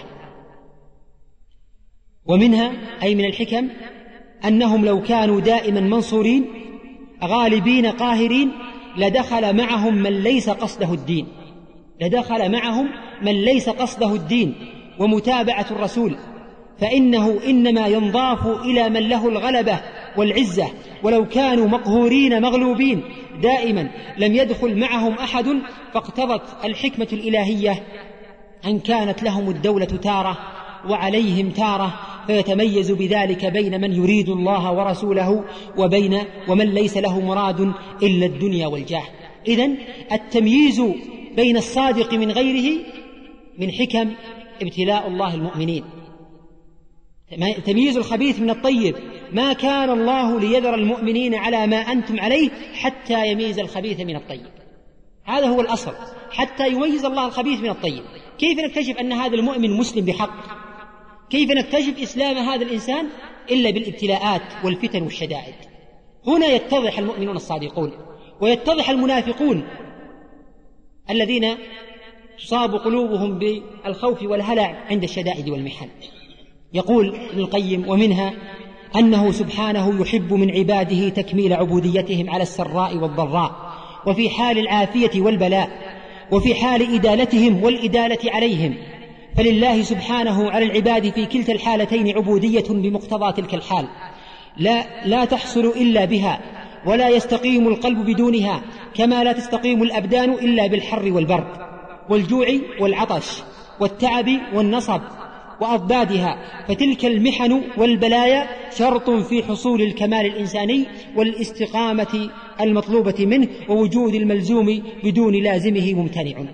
ومنها أي من الحكم أنهم لو كانوا دائما منصورين غالبين قاهرين لدخل معهم من ليس قصده الدين لدخل معهم من ليس قصده الدين ومتابعة الرسول، فإنه إنما ينضاف إلى من له الغلبة والعزة، ولو كانوا مقهورين مغلوبين دائما لم يدخل معهم أحد، فاقتضت الحكمة الإلهية أن كانت لهم الدولة تارة وعليهم تارة، فيتميز بذلك بين من يريد الله ورسوله وبين ومن ليس له مراد إلا الدنيا والجاه. إذن التمييز بين الصادق من غيره من حكم ابتلاء الله المؤمنين، تمييز الخبيث من الطيب. ما كان الله ليذر المؤمنين على ما أنتم عليه حتى يميز الخبيث من الطيب، هذا هو الأصل، حتى يميز الله الخبيث من الطيب. كيف نكتشف أن هذا المؤمن مسلم بحق؟ كيف نكتشف إسلام هذا الإنسان إلا بالابتلاءات والفتن والشدائد؟ هنا يتضح المؤمنون الصادقون ويتضح المنافقون الذين تصاب قلوبهم بالخوف والهلع عند الشدائد والمحن. يقول ابن القيم: ومنها أنه سبحانه يحب من عباده تكميل عبوديتهم على السراء والضراء، وفي حال العافية والبلاء، وفي حال إدالتهم والإدالة عليهم، فلله سبحانه على العباد في كلتا الحالتين عبودية بمقتضى تلك الحال لا, لا تحصل إلا بها، ولا يستقيم القلب بدونها، كما لا تستقيم الأبدان إلا بالحر والبرد والجوع والعطش والتعب والنصب وأضدادها، فتلك المحن والبلايا شرط في حصول الكمال الإنساني والاستقامة المطلوبة منه، ووجود الملزوم بدون لازمه ممتنع.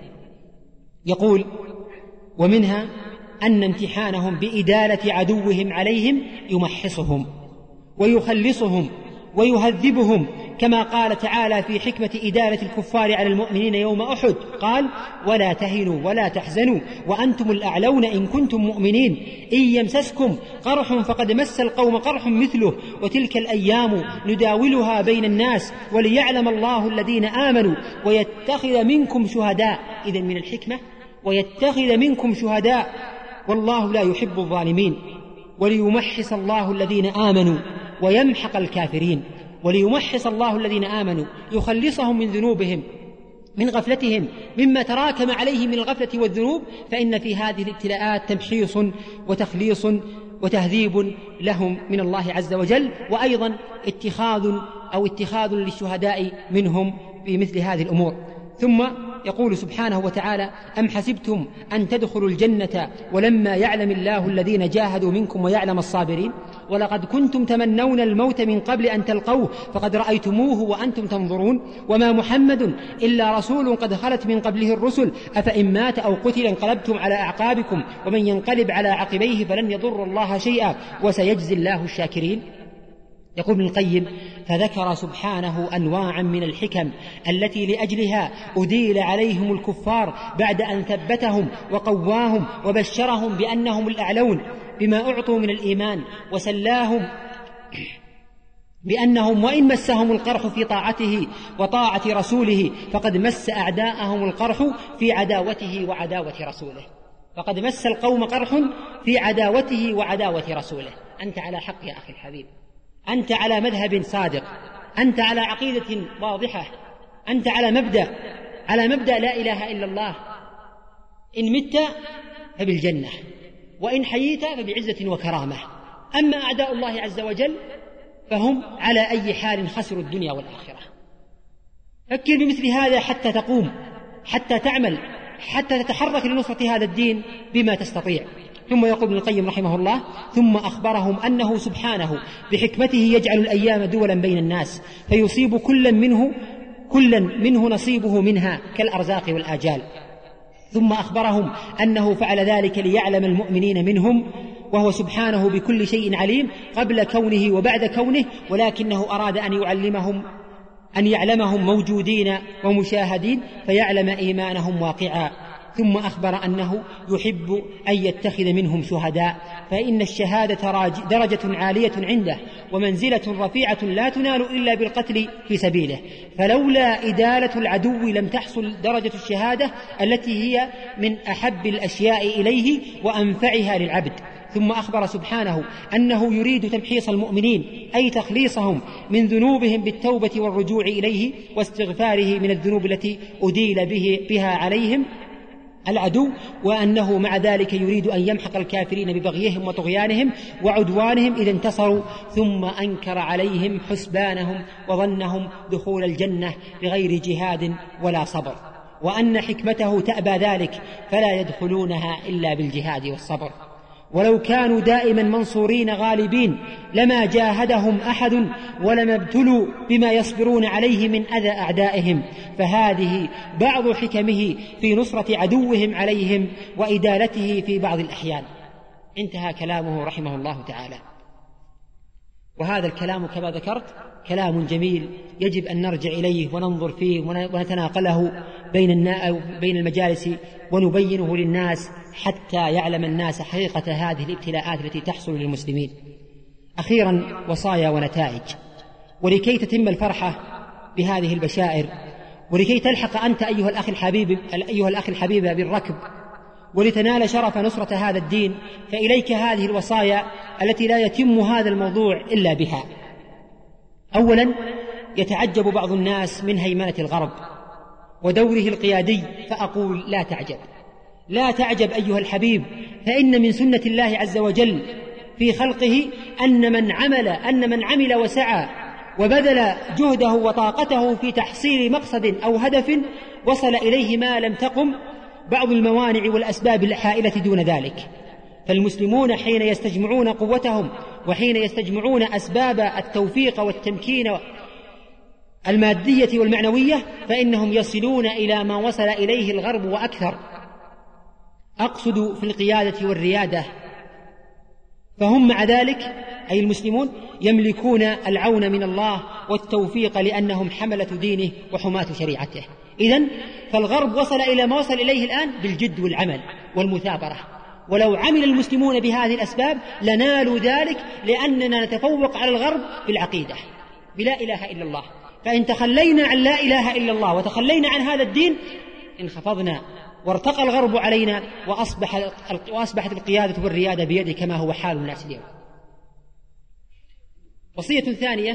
يقول: ومنها أن امتحانهم بإدالة عدوهم عليهم يمحصهم ويخلصهم ويهذبهم، كما قال تعالى في حكمة إدالة الكفار على المؤمنين يوم أحد: قال: ولا تهنوا ولا تحزنوا وأنتم الأعلون إن كنتم مؤمنين، إن يمسسكم قرح فقد مس القوم قرح مثله، وتلك الأيام نداولها بين الناس وليعلم الله الذين آمنوا ويتخذ منكم شهداء. إذن من الحكمة ويتخذ منكم شهداء، والله لا يحب الظالمين، وليمحص الله الذين آمنوا ويمحق الكافرين. وليمحص الله الذين آمنوا، يخلصهم من ذنوبهم، من غفلتهم، مما تراكم عليه من الغفلة والذنوب، فإن في هذه الابتلاءات تمحيص وتخليص وتهذيب لهم من الله عز وجل، وأيضا اتخاذ أو اتخاذ للشهداء منهم في مثل هذه الأمور. ثم يقول سبحانه وتعالى: أم حسبتم أن تدخلوا الجنة ولما يعلم الله الذين جاهدوا منكم ويعلم الصابرين، ولقد كنتم تمنون الموت من قبل أن تلقوه فقد رأيتموه وأنتم تنظرون، وما محمد إلا رسول قد خلت من قبله الرسل، أفإن مات أو قتل انقلبتم على أعقابكم، ومن ينقلب على عقبيه فلن يضر الله شيئا وسيجزي الله الشاكرين. يقول ابن القيم: فذكر سبحانه أنواعا من الحكم التي لأجلها أديل عليهم الكفار بعد أن ثبتهم وقواهم وبشرهم بأنهم الأعلون بما أعطوا من الإيمان، وسلاهم بأنهم وإن مسهم القرح في طاعته وطاعة رسوله فقد مس أعداءهم القرح في عداوته وعداوة رسوله. فقد مس القوم قرح في عداوته وعداوة رسوله. أنت على حق يا أخي الحبيب، أنت على مذهب صادق، أنت على عقيدة واضحة، أنت على مبدأ على مبدأ لا إله إلا الله. إن مت فبالجنة، وإن حييت فبعزة وكرامة. أما أعداء الله عز وجل فهم على أي حال خسروا الدنيا والآخرة. فكر بمثل هذا حتى تقوم، حتى تعمل، حتى تتحرك لنصرة هذا الدين بما تستطيع. ثم يقول ابن القيم رحمه الله: ثم أخبرهم أنه سبحانه بحكمته يجعل الأيام دولا بين الناس، فيصيب كلا منه كلا منه نصيبه منها كالأرزاق والآجال. ثم أخبرهم أنه فعل ذلك ليعلم المؤمنين منهم، وهو سبحانه بكل شيء عليم قبل كونه وبعد كونه، ولكنه أراد أن يعلمهم أن يعلمهم موجودين ومشاهدين فيعلم إيمانهم واقعا. ثم أخبر أنه يحب أن يتخذ منهم شهداء، فإن الشهادة درجة عالية عنده ومنزلة رفيعة لا تنال إلا بالقتل في سبيله، فلولا إدالة العدو لم تحصل درجة الشهادة التي هي من أحب الأشياء إليه وأنفعها للعبد. ثم أخبر سبحانه أنه يريد تمحيص المؤمنين، أي تخليصهم من ذنوبهم بالتوبة والرجوع إليه واستغفاره من الذنوب التي أديل به بها عليهم العدو، وأنه مع ذلك يريد أن يمحق الكافرين ببغيهم وطغيانهم وعدوانهم إذا انتصروا. ثم أنكر عليهم حسبانهم وظنهم دخول الجنة بغير جهاد ولا صبر، وأن حكمته تأبى ذلك فلا يدخلونها إلا بالجهاد والصبر. ولو كانوا دائما منصورين غالبين لما جاهدهم أحد ولما ابتلوا بما يصبرون عليه من أذى أعدائهم، فهذه بعض حكمه في نصرة عدوهم عليهم وإدالته في بعض الأحيان. انتهى كلامه رحمه الله تعالى. وهذا الكلام كما ذكرت كلام جميل يجب أن نرجع إليه وننظر فيه ونتناقله بين بين المجالس ونبينه للناس حتى يعلم الناس حقيقة هذه الابتلاءات التي تحصل للمسلمين. أخيرا وصايا ونتائج. ولكي تتم الفرحة بهذه البشائر، ولكي تلحق أنت أيها الأخ الحبيب أيها الأخ الحبيب بالركب ولتنال شرف نصرة هذا الدين، فإليك هذه الوصايا التي لا يتم هذا الموضوع إلا بها. أولا، يتعجب بعض الناس من هيمنة الغرب ودوره القيادي، فأقول لا تعجب، لا تعجب أيها الحبيب، فإن من سنة الله عز وجل في خلقه أن من عمل أن من عمل وسعى وبذل جهده وطاقته في تحصيل مقصد أو هدف وصل إليه ما لم تقم بعض الموانع والأسباب الحائلة دون ذلك. فالمسلمون حين يستجمعون قوتهم وحين يستجمعون أسباب التوفيق والتمكين المادية والمعنوية فإنهم يصلون إلى ما وصل إليه الغرب وأكثر، أقصد في القيادة والريادة. فهم مع ذلك أي المسلمون يملكون العون من الله والتوفيق لأنهم حملة دينه وحماة شريعته. إذن فالغرب وصل إلى ما وصل إليه الآن بالجد والعمل والمثابرة، ولو عمل المسلمون بهذه الأسباب لنالوا ذلك، لأننا نتفوق على الغرب بالعقيدة بلا إله إلا الله. فإن تخلينا عن لا إله إلا الله وتخلينا عن هذا الدين انخفضنا وارتقى الغرب علينا، وأصبح وأصبحت القيادة والريادة بيده كما هو حال الناس اليوم. وصية ثانية: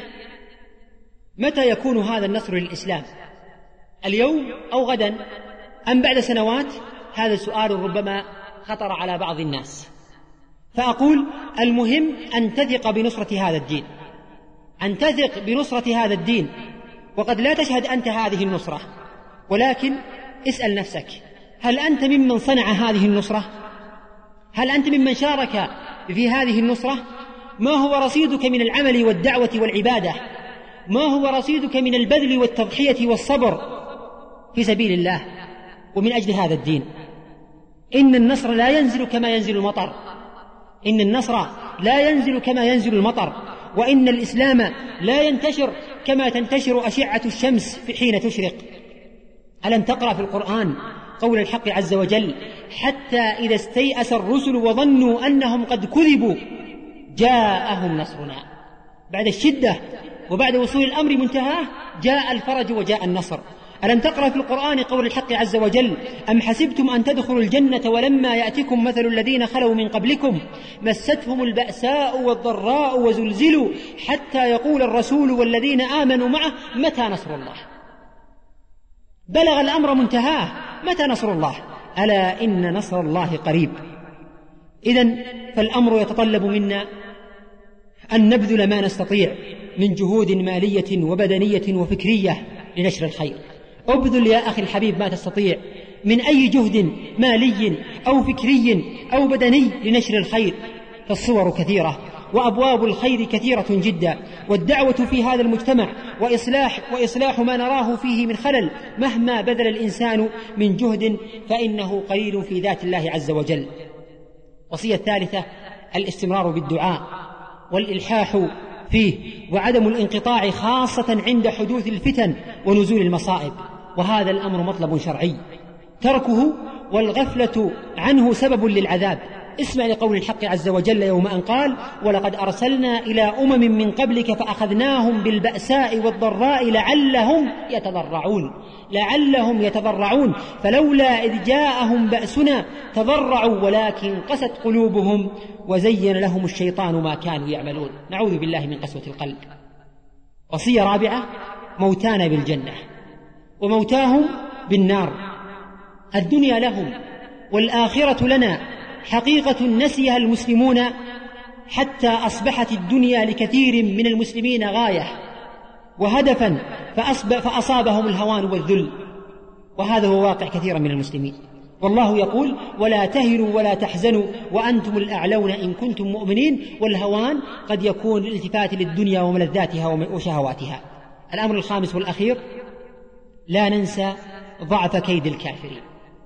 متى يكون هذا النصر للإسلام؟ اليوم أو غدا أم بعد سنوات؟ هذا سؤال ربما خطر على بعض الناس، فأقول المهم أن تثق بنصرة هذا الدين، أن تثق بنصرة هذا الدين، وقد لا تشهد أنت هذه النصرة، ولكن اسأل نفسك: هل أنت ممن صنع هذه النصرة؟ هل أنت ممن شارك في هذه النصرة؟ ما هو رصيدك من العمل والدعوة والعبادة؟ ما هو رصيدك من البذل والتضحية والصبر في سبيل الله ومن أجل هذا الدين؟ إن النصر لا ينزل كما ينزل المطر، إن النصر لا ينزل كما ينزل المطر، وإن الإسلام لا ينتشر كما تنتشر أشعة الشمس في حين تشرق. ألم تقرأ في القرآن قول الحق عز وجل: حتى إذا استيأس الرسل وظنوا أنهم قد كذبوا جاءهم نصرنا. بعد الشدة وبعد وصول الأمر منتهاه جاء الفرج وجاء النصر. ألم تقرأ في القرآن قول الحق عز وجل: أم حسبتم أن تدخلوا الجنة ولما يأتكم مثل الذين خلوا من قبلكم مستهم البأساء والضراء وزلزلوا حتى يقول الرسول والذين آمنوا معه متى نصر الله؟ بلغ الأمر منتهاه، متى نصر الله؟ ألا إن نصر الله قريب. إذن فالأمر يتطلب منا أن نبذل ما نستطيع من جهود مالية وبدنية وفكرية لنشر الخير. ابذل يا أخي الحبيب ما تستطيع من أي جهد مالي أو فكري أو بدني لنشر الخير، فالصور كثيرة وأبواب الخير كثيرة جدا، والدعوة في هذا المجتمع وإصلاح, وإصلاح ما نراه فيه من خلل مهما بذل الإنسان من جهد فإنه قليل في ذات الله عز وجل. وصية ثالثة: الاستمرار بالدعاء والإلحاح فيه، وعدم الانقطاع خاصة عند حدوث الفتن ونزول المصائب، وهذا الأمر مطلب شرعي، تركه والغفلة عنه سبب للعذاب. اسمع لقول الحق عز وجل يوم أن قال: ولقد أرسلنا إلى أمم من قبلك فأخذناهم بالبأساء والضراء لعلهم يتضرعون لعلهم يتضرعون فلولا إذ جاءهم بأسنا تضرعوا ولكن قست قلوبهم وزين لهم الشيطان ما كانوا يعملون. نعوذ بالله من قسوة القلب. وصية رابعة: موتانا بالجنة وموتاهم بالنار. الدنيا لهم والآخرة لنا، حقيقة نسيها المسلمون حتى أصبحت الدنيا لكثير من المسلمين غاية وهدفا فأصابهم الهوان والذل، وهذا هو واقع كثيرا من المسلمين. والله يقول: ولا تهنوا ولا تحزنوا وأنتم الأعلون إن كنتم مؤمنين. والهوان قد يكون الالتفات للدنيا وملذاتها وشهواتها. الأمر الخامس والأخير: لا ننسى ضعف كيد الكافرين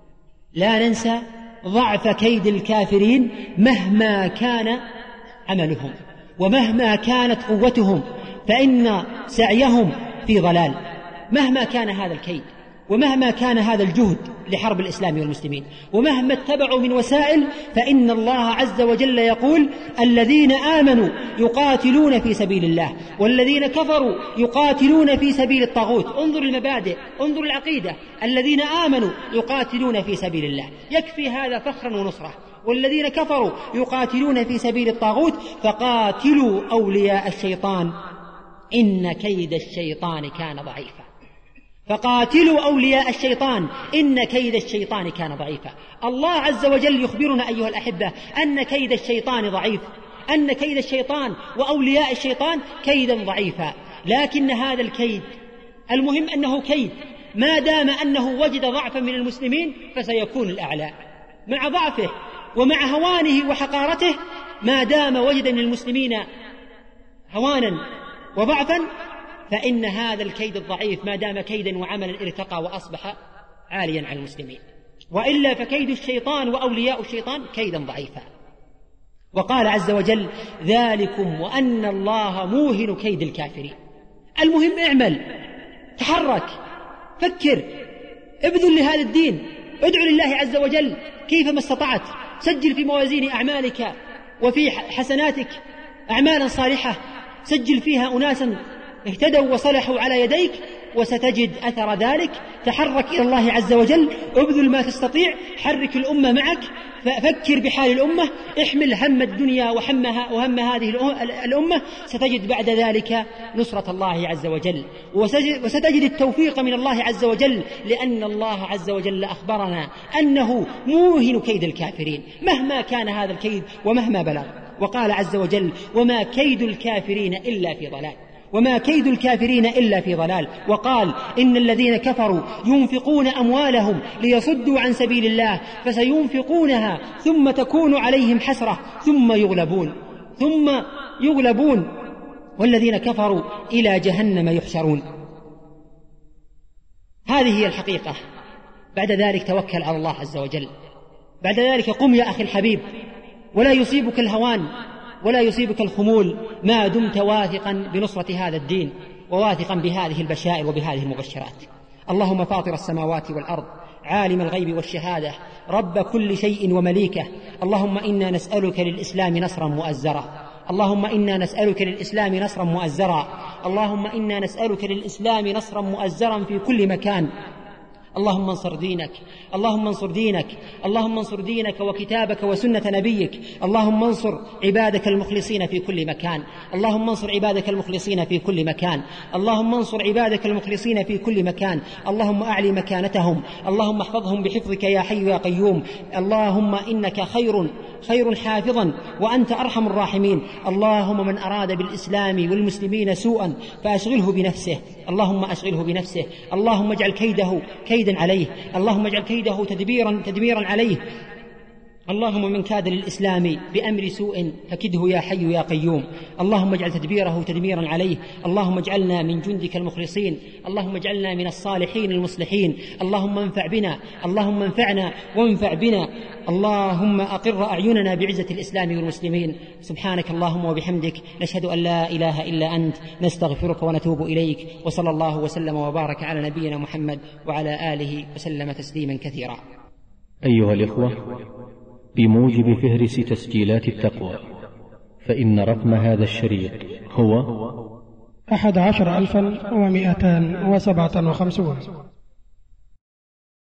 لا ننسى ضعف كيد الكافرين مهما كان عملهم ومهما كانت قوتهم، فإن سعيهم في ضلال. مهما كان هذا الكيد ومهما كان هذا الجهد لحرب الإسلام والمسلمين. ومهما اتبعوا من وسائل فإن الله عز وجل يقول الذين آمنوا يقاتلون في سبيل الله والذين كفروا يقاتلون في سبيل الطاغوت. انظر المبادئ، انظر العقيدة، الذين آمنوا يقاتلون في سبيل الله، يكفي هذا فخرا ونصرة. والذين كفروا يقاتلون في سبيل الطاغوت فقاتلوا أولياء الشيطان إن كيد الشيطان كان ضعيفا. فقاتلوا أولياء الشيطان إن كيد الشيطان كان ضعيفا. الله عز وجل يخبرنا أيها الأحبة أن كيد الشيطان ضعيف، أن كيد الشيطان وأولياء الشيطان كيدا ضعيفا. لكن هذا الكيد المهم أنه كيد، ما دام أنه وجد ضعفا من المسلمين فسيكون الأعلى مع ضعفه ومع هوانه وحقارته. ما دام وجد من المسلمين هوانا وضعفا فإن هذا الكيد الضعيف ما دام كيدا وعملا ارتقى وأصبح عاليا على المسلمين، وإلا فكيد الشيطان وأولياء الشيطان كيدا ضعيفا. وقال عز وجل ذلكم وأن الله موهن كيد الكافرين. المهم اعمل، تحرك، فكر، ابذل لهذا الدين، ادعو لله عز وجل كيفما استطعت، سجل في موازين أعمالك وفي حسناتك أعمالا صالحة، سجل فيها أناسا اهتدوا وصلحوا على يديك وستجد أثر ذلك. تحرك إلى الله عز وجل، ابذل ما تستطيع، حرك الأمة معك، فكر بحال الأمة، احمل هم الدنيا وهمها وهم هذه الأمة، ستجد بعد ذلك نصرة الله عز وجل، وستجد التوفيق من الله عز وجل، لأن الله عز وجل أخبرنا أنه موهن كيد الكافرين مهما كان هذا الكيد ومهما بلغ. وقال عز وجل وما كيد الكافرين إلا في ضلال، وما كيد الكافرين إلا في ضلال. وقال إن الذين كفروا ينفقون أموالهم ليصدوا عن سبيل الله فسينفقونها ثم تكون عليهم حسرة ثم يغلبون ثم يغلبون والذين كفروا إلى جهنم يحشرون. هذه هي الحقيقة. بعد ذلك توكل على الله عز وجل، بعد ذلك قم يا أخي الحبيب، ولا يصيبك الهوان ولا يصيبك الخمول ما دمت واثقا بنصرة هذا الدين وواثقا بهذه البشائر وبهذه المبشرات. اللهم فاطر السماوات والأرض عالم الغيب والشهادة رب كل شيء ومليكه، اللهم إنا نسألك للإسلام نصرا مؤزرا، اللهم إنا نسألك للإسلام نصرا مؤزرا، اللهم إنا نسألك للإسلام نصرا مؤزرا في كل مكان. اللهم انصر دينك، اللهم انصر دينك، اللهم انصر دينك وكتابك وسنة نبيك، اللهم انصر عبادك المخلصين في كل مكان، اللهم انصر عبادك المخلصين في كل مكان، اللهم انصر عبادك المخلصين في كل مكان، اللهم أعلي مكانتهم، اللهم احفظهم بحفظك يا حي يا قيوم، اللهم إنك خير خير حافظا وأنت أرحم الراحمين. اللهم من أراد بالإسلام والمسلمين سوءا فأشغله بنفسه، اللهم أشغله بنفسه، اللهم اجعل كيده كيدا عليه، اللهم اجعل كيده تدبيرا تدميرا عليه. اللهم من كاد للإسلام بأمر سوء فكده يا حي يا قيوم، اللهم اجعل تدبيره تدميرا عليه، اللهم اجعلنا من جندك المخلصين، اللهم اجعلنا من الصالحين المصلحين، اللهم انفع بنا، اللهم انفعنا وانفع بنا، اللهم أقر أعيننا بعزة الإسلام والمسلمين. سبحانك اللهم وبحمدك، نشهد أن لا إله إلا أنت، نستغفرك ونتوب إليك، وصلى الله وسلم وبارك على نبينا محمد وعلى آله وسلم تسليما كثيرا. أيها الإخوة، بموجب فهرس تسجيلات التقوى فإن رقم هذا الشريط هو أحد عشر ألفا ومئتان وسبعة وخمسون.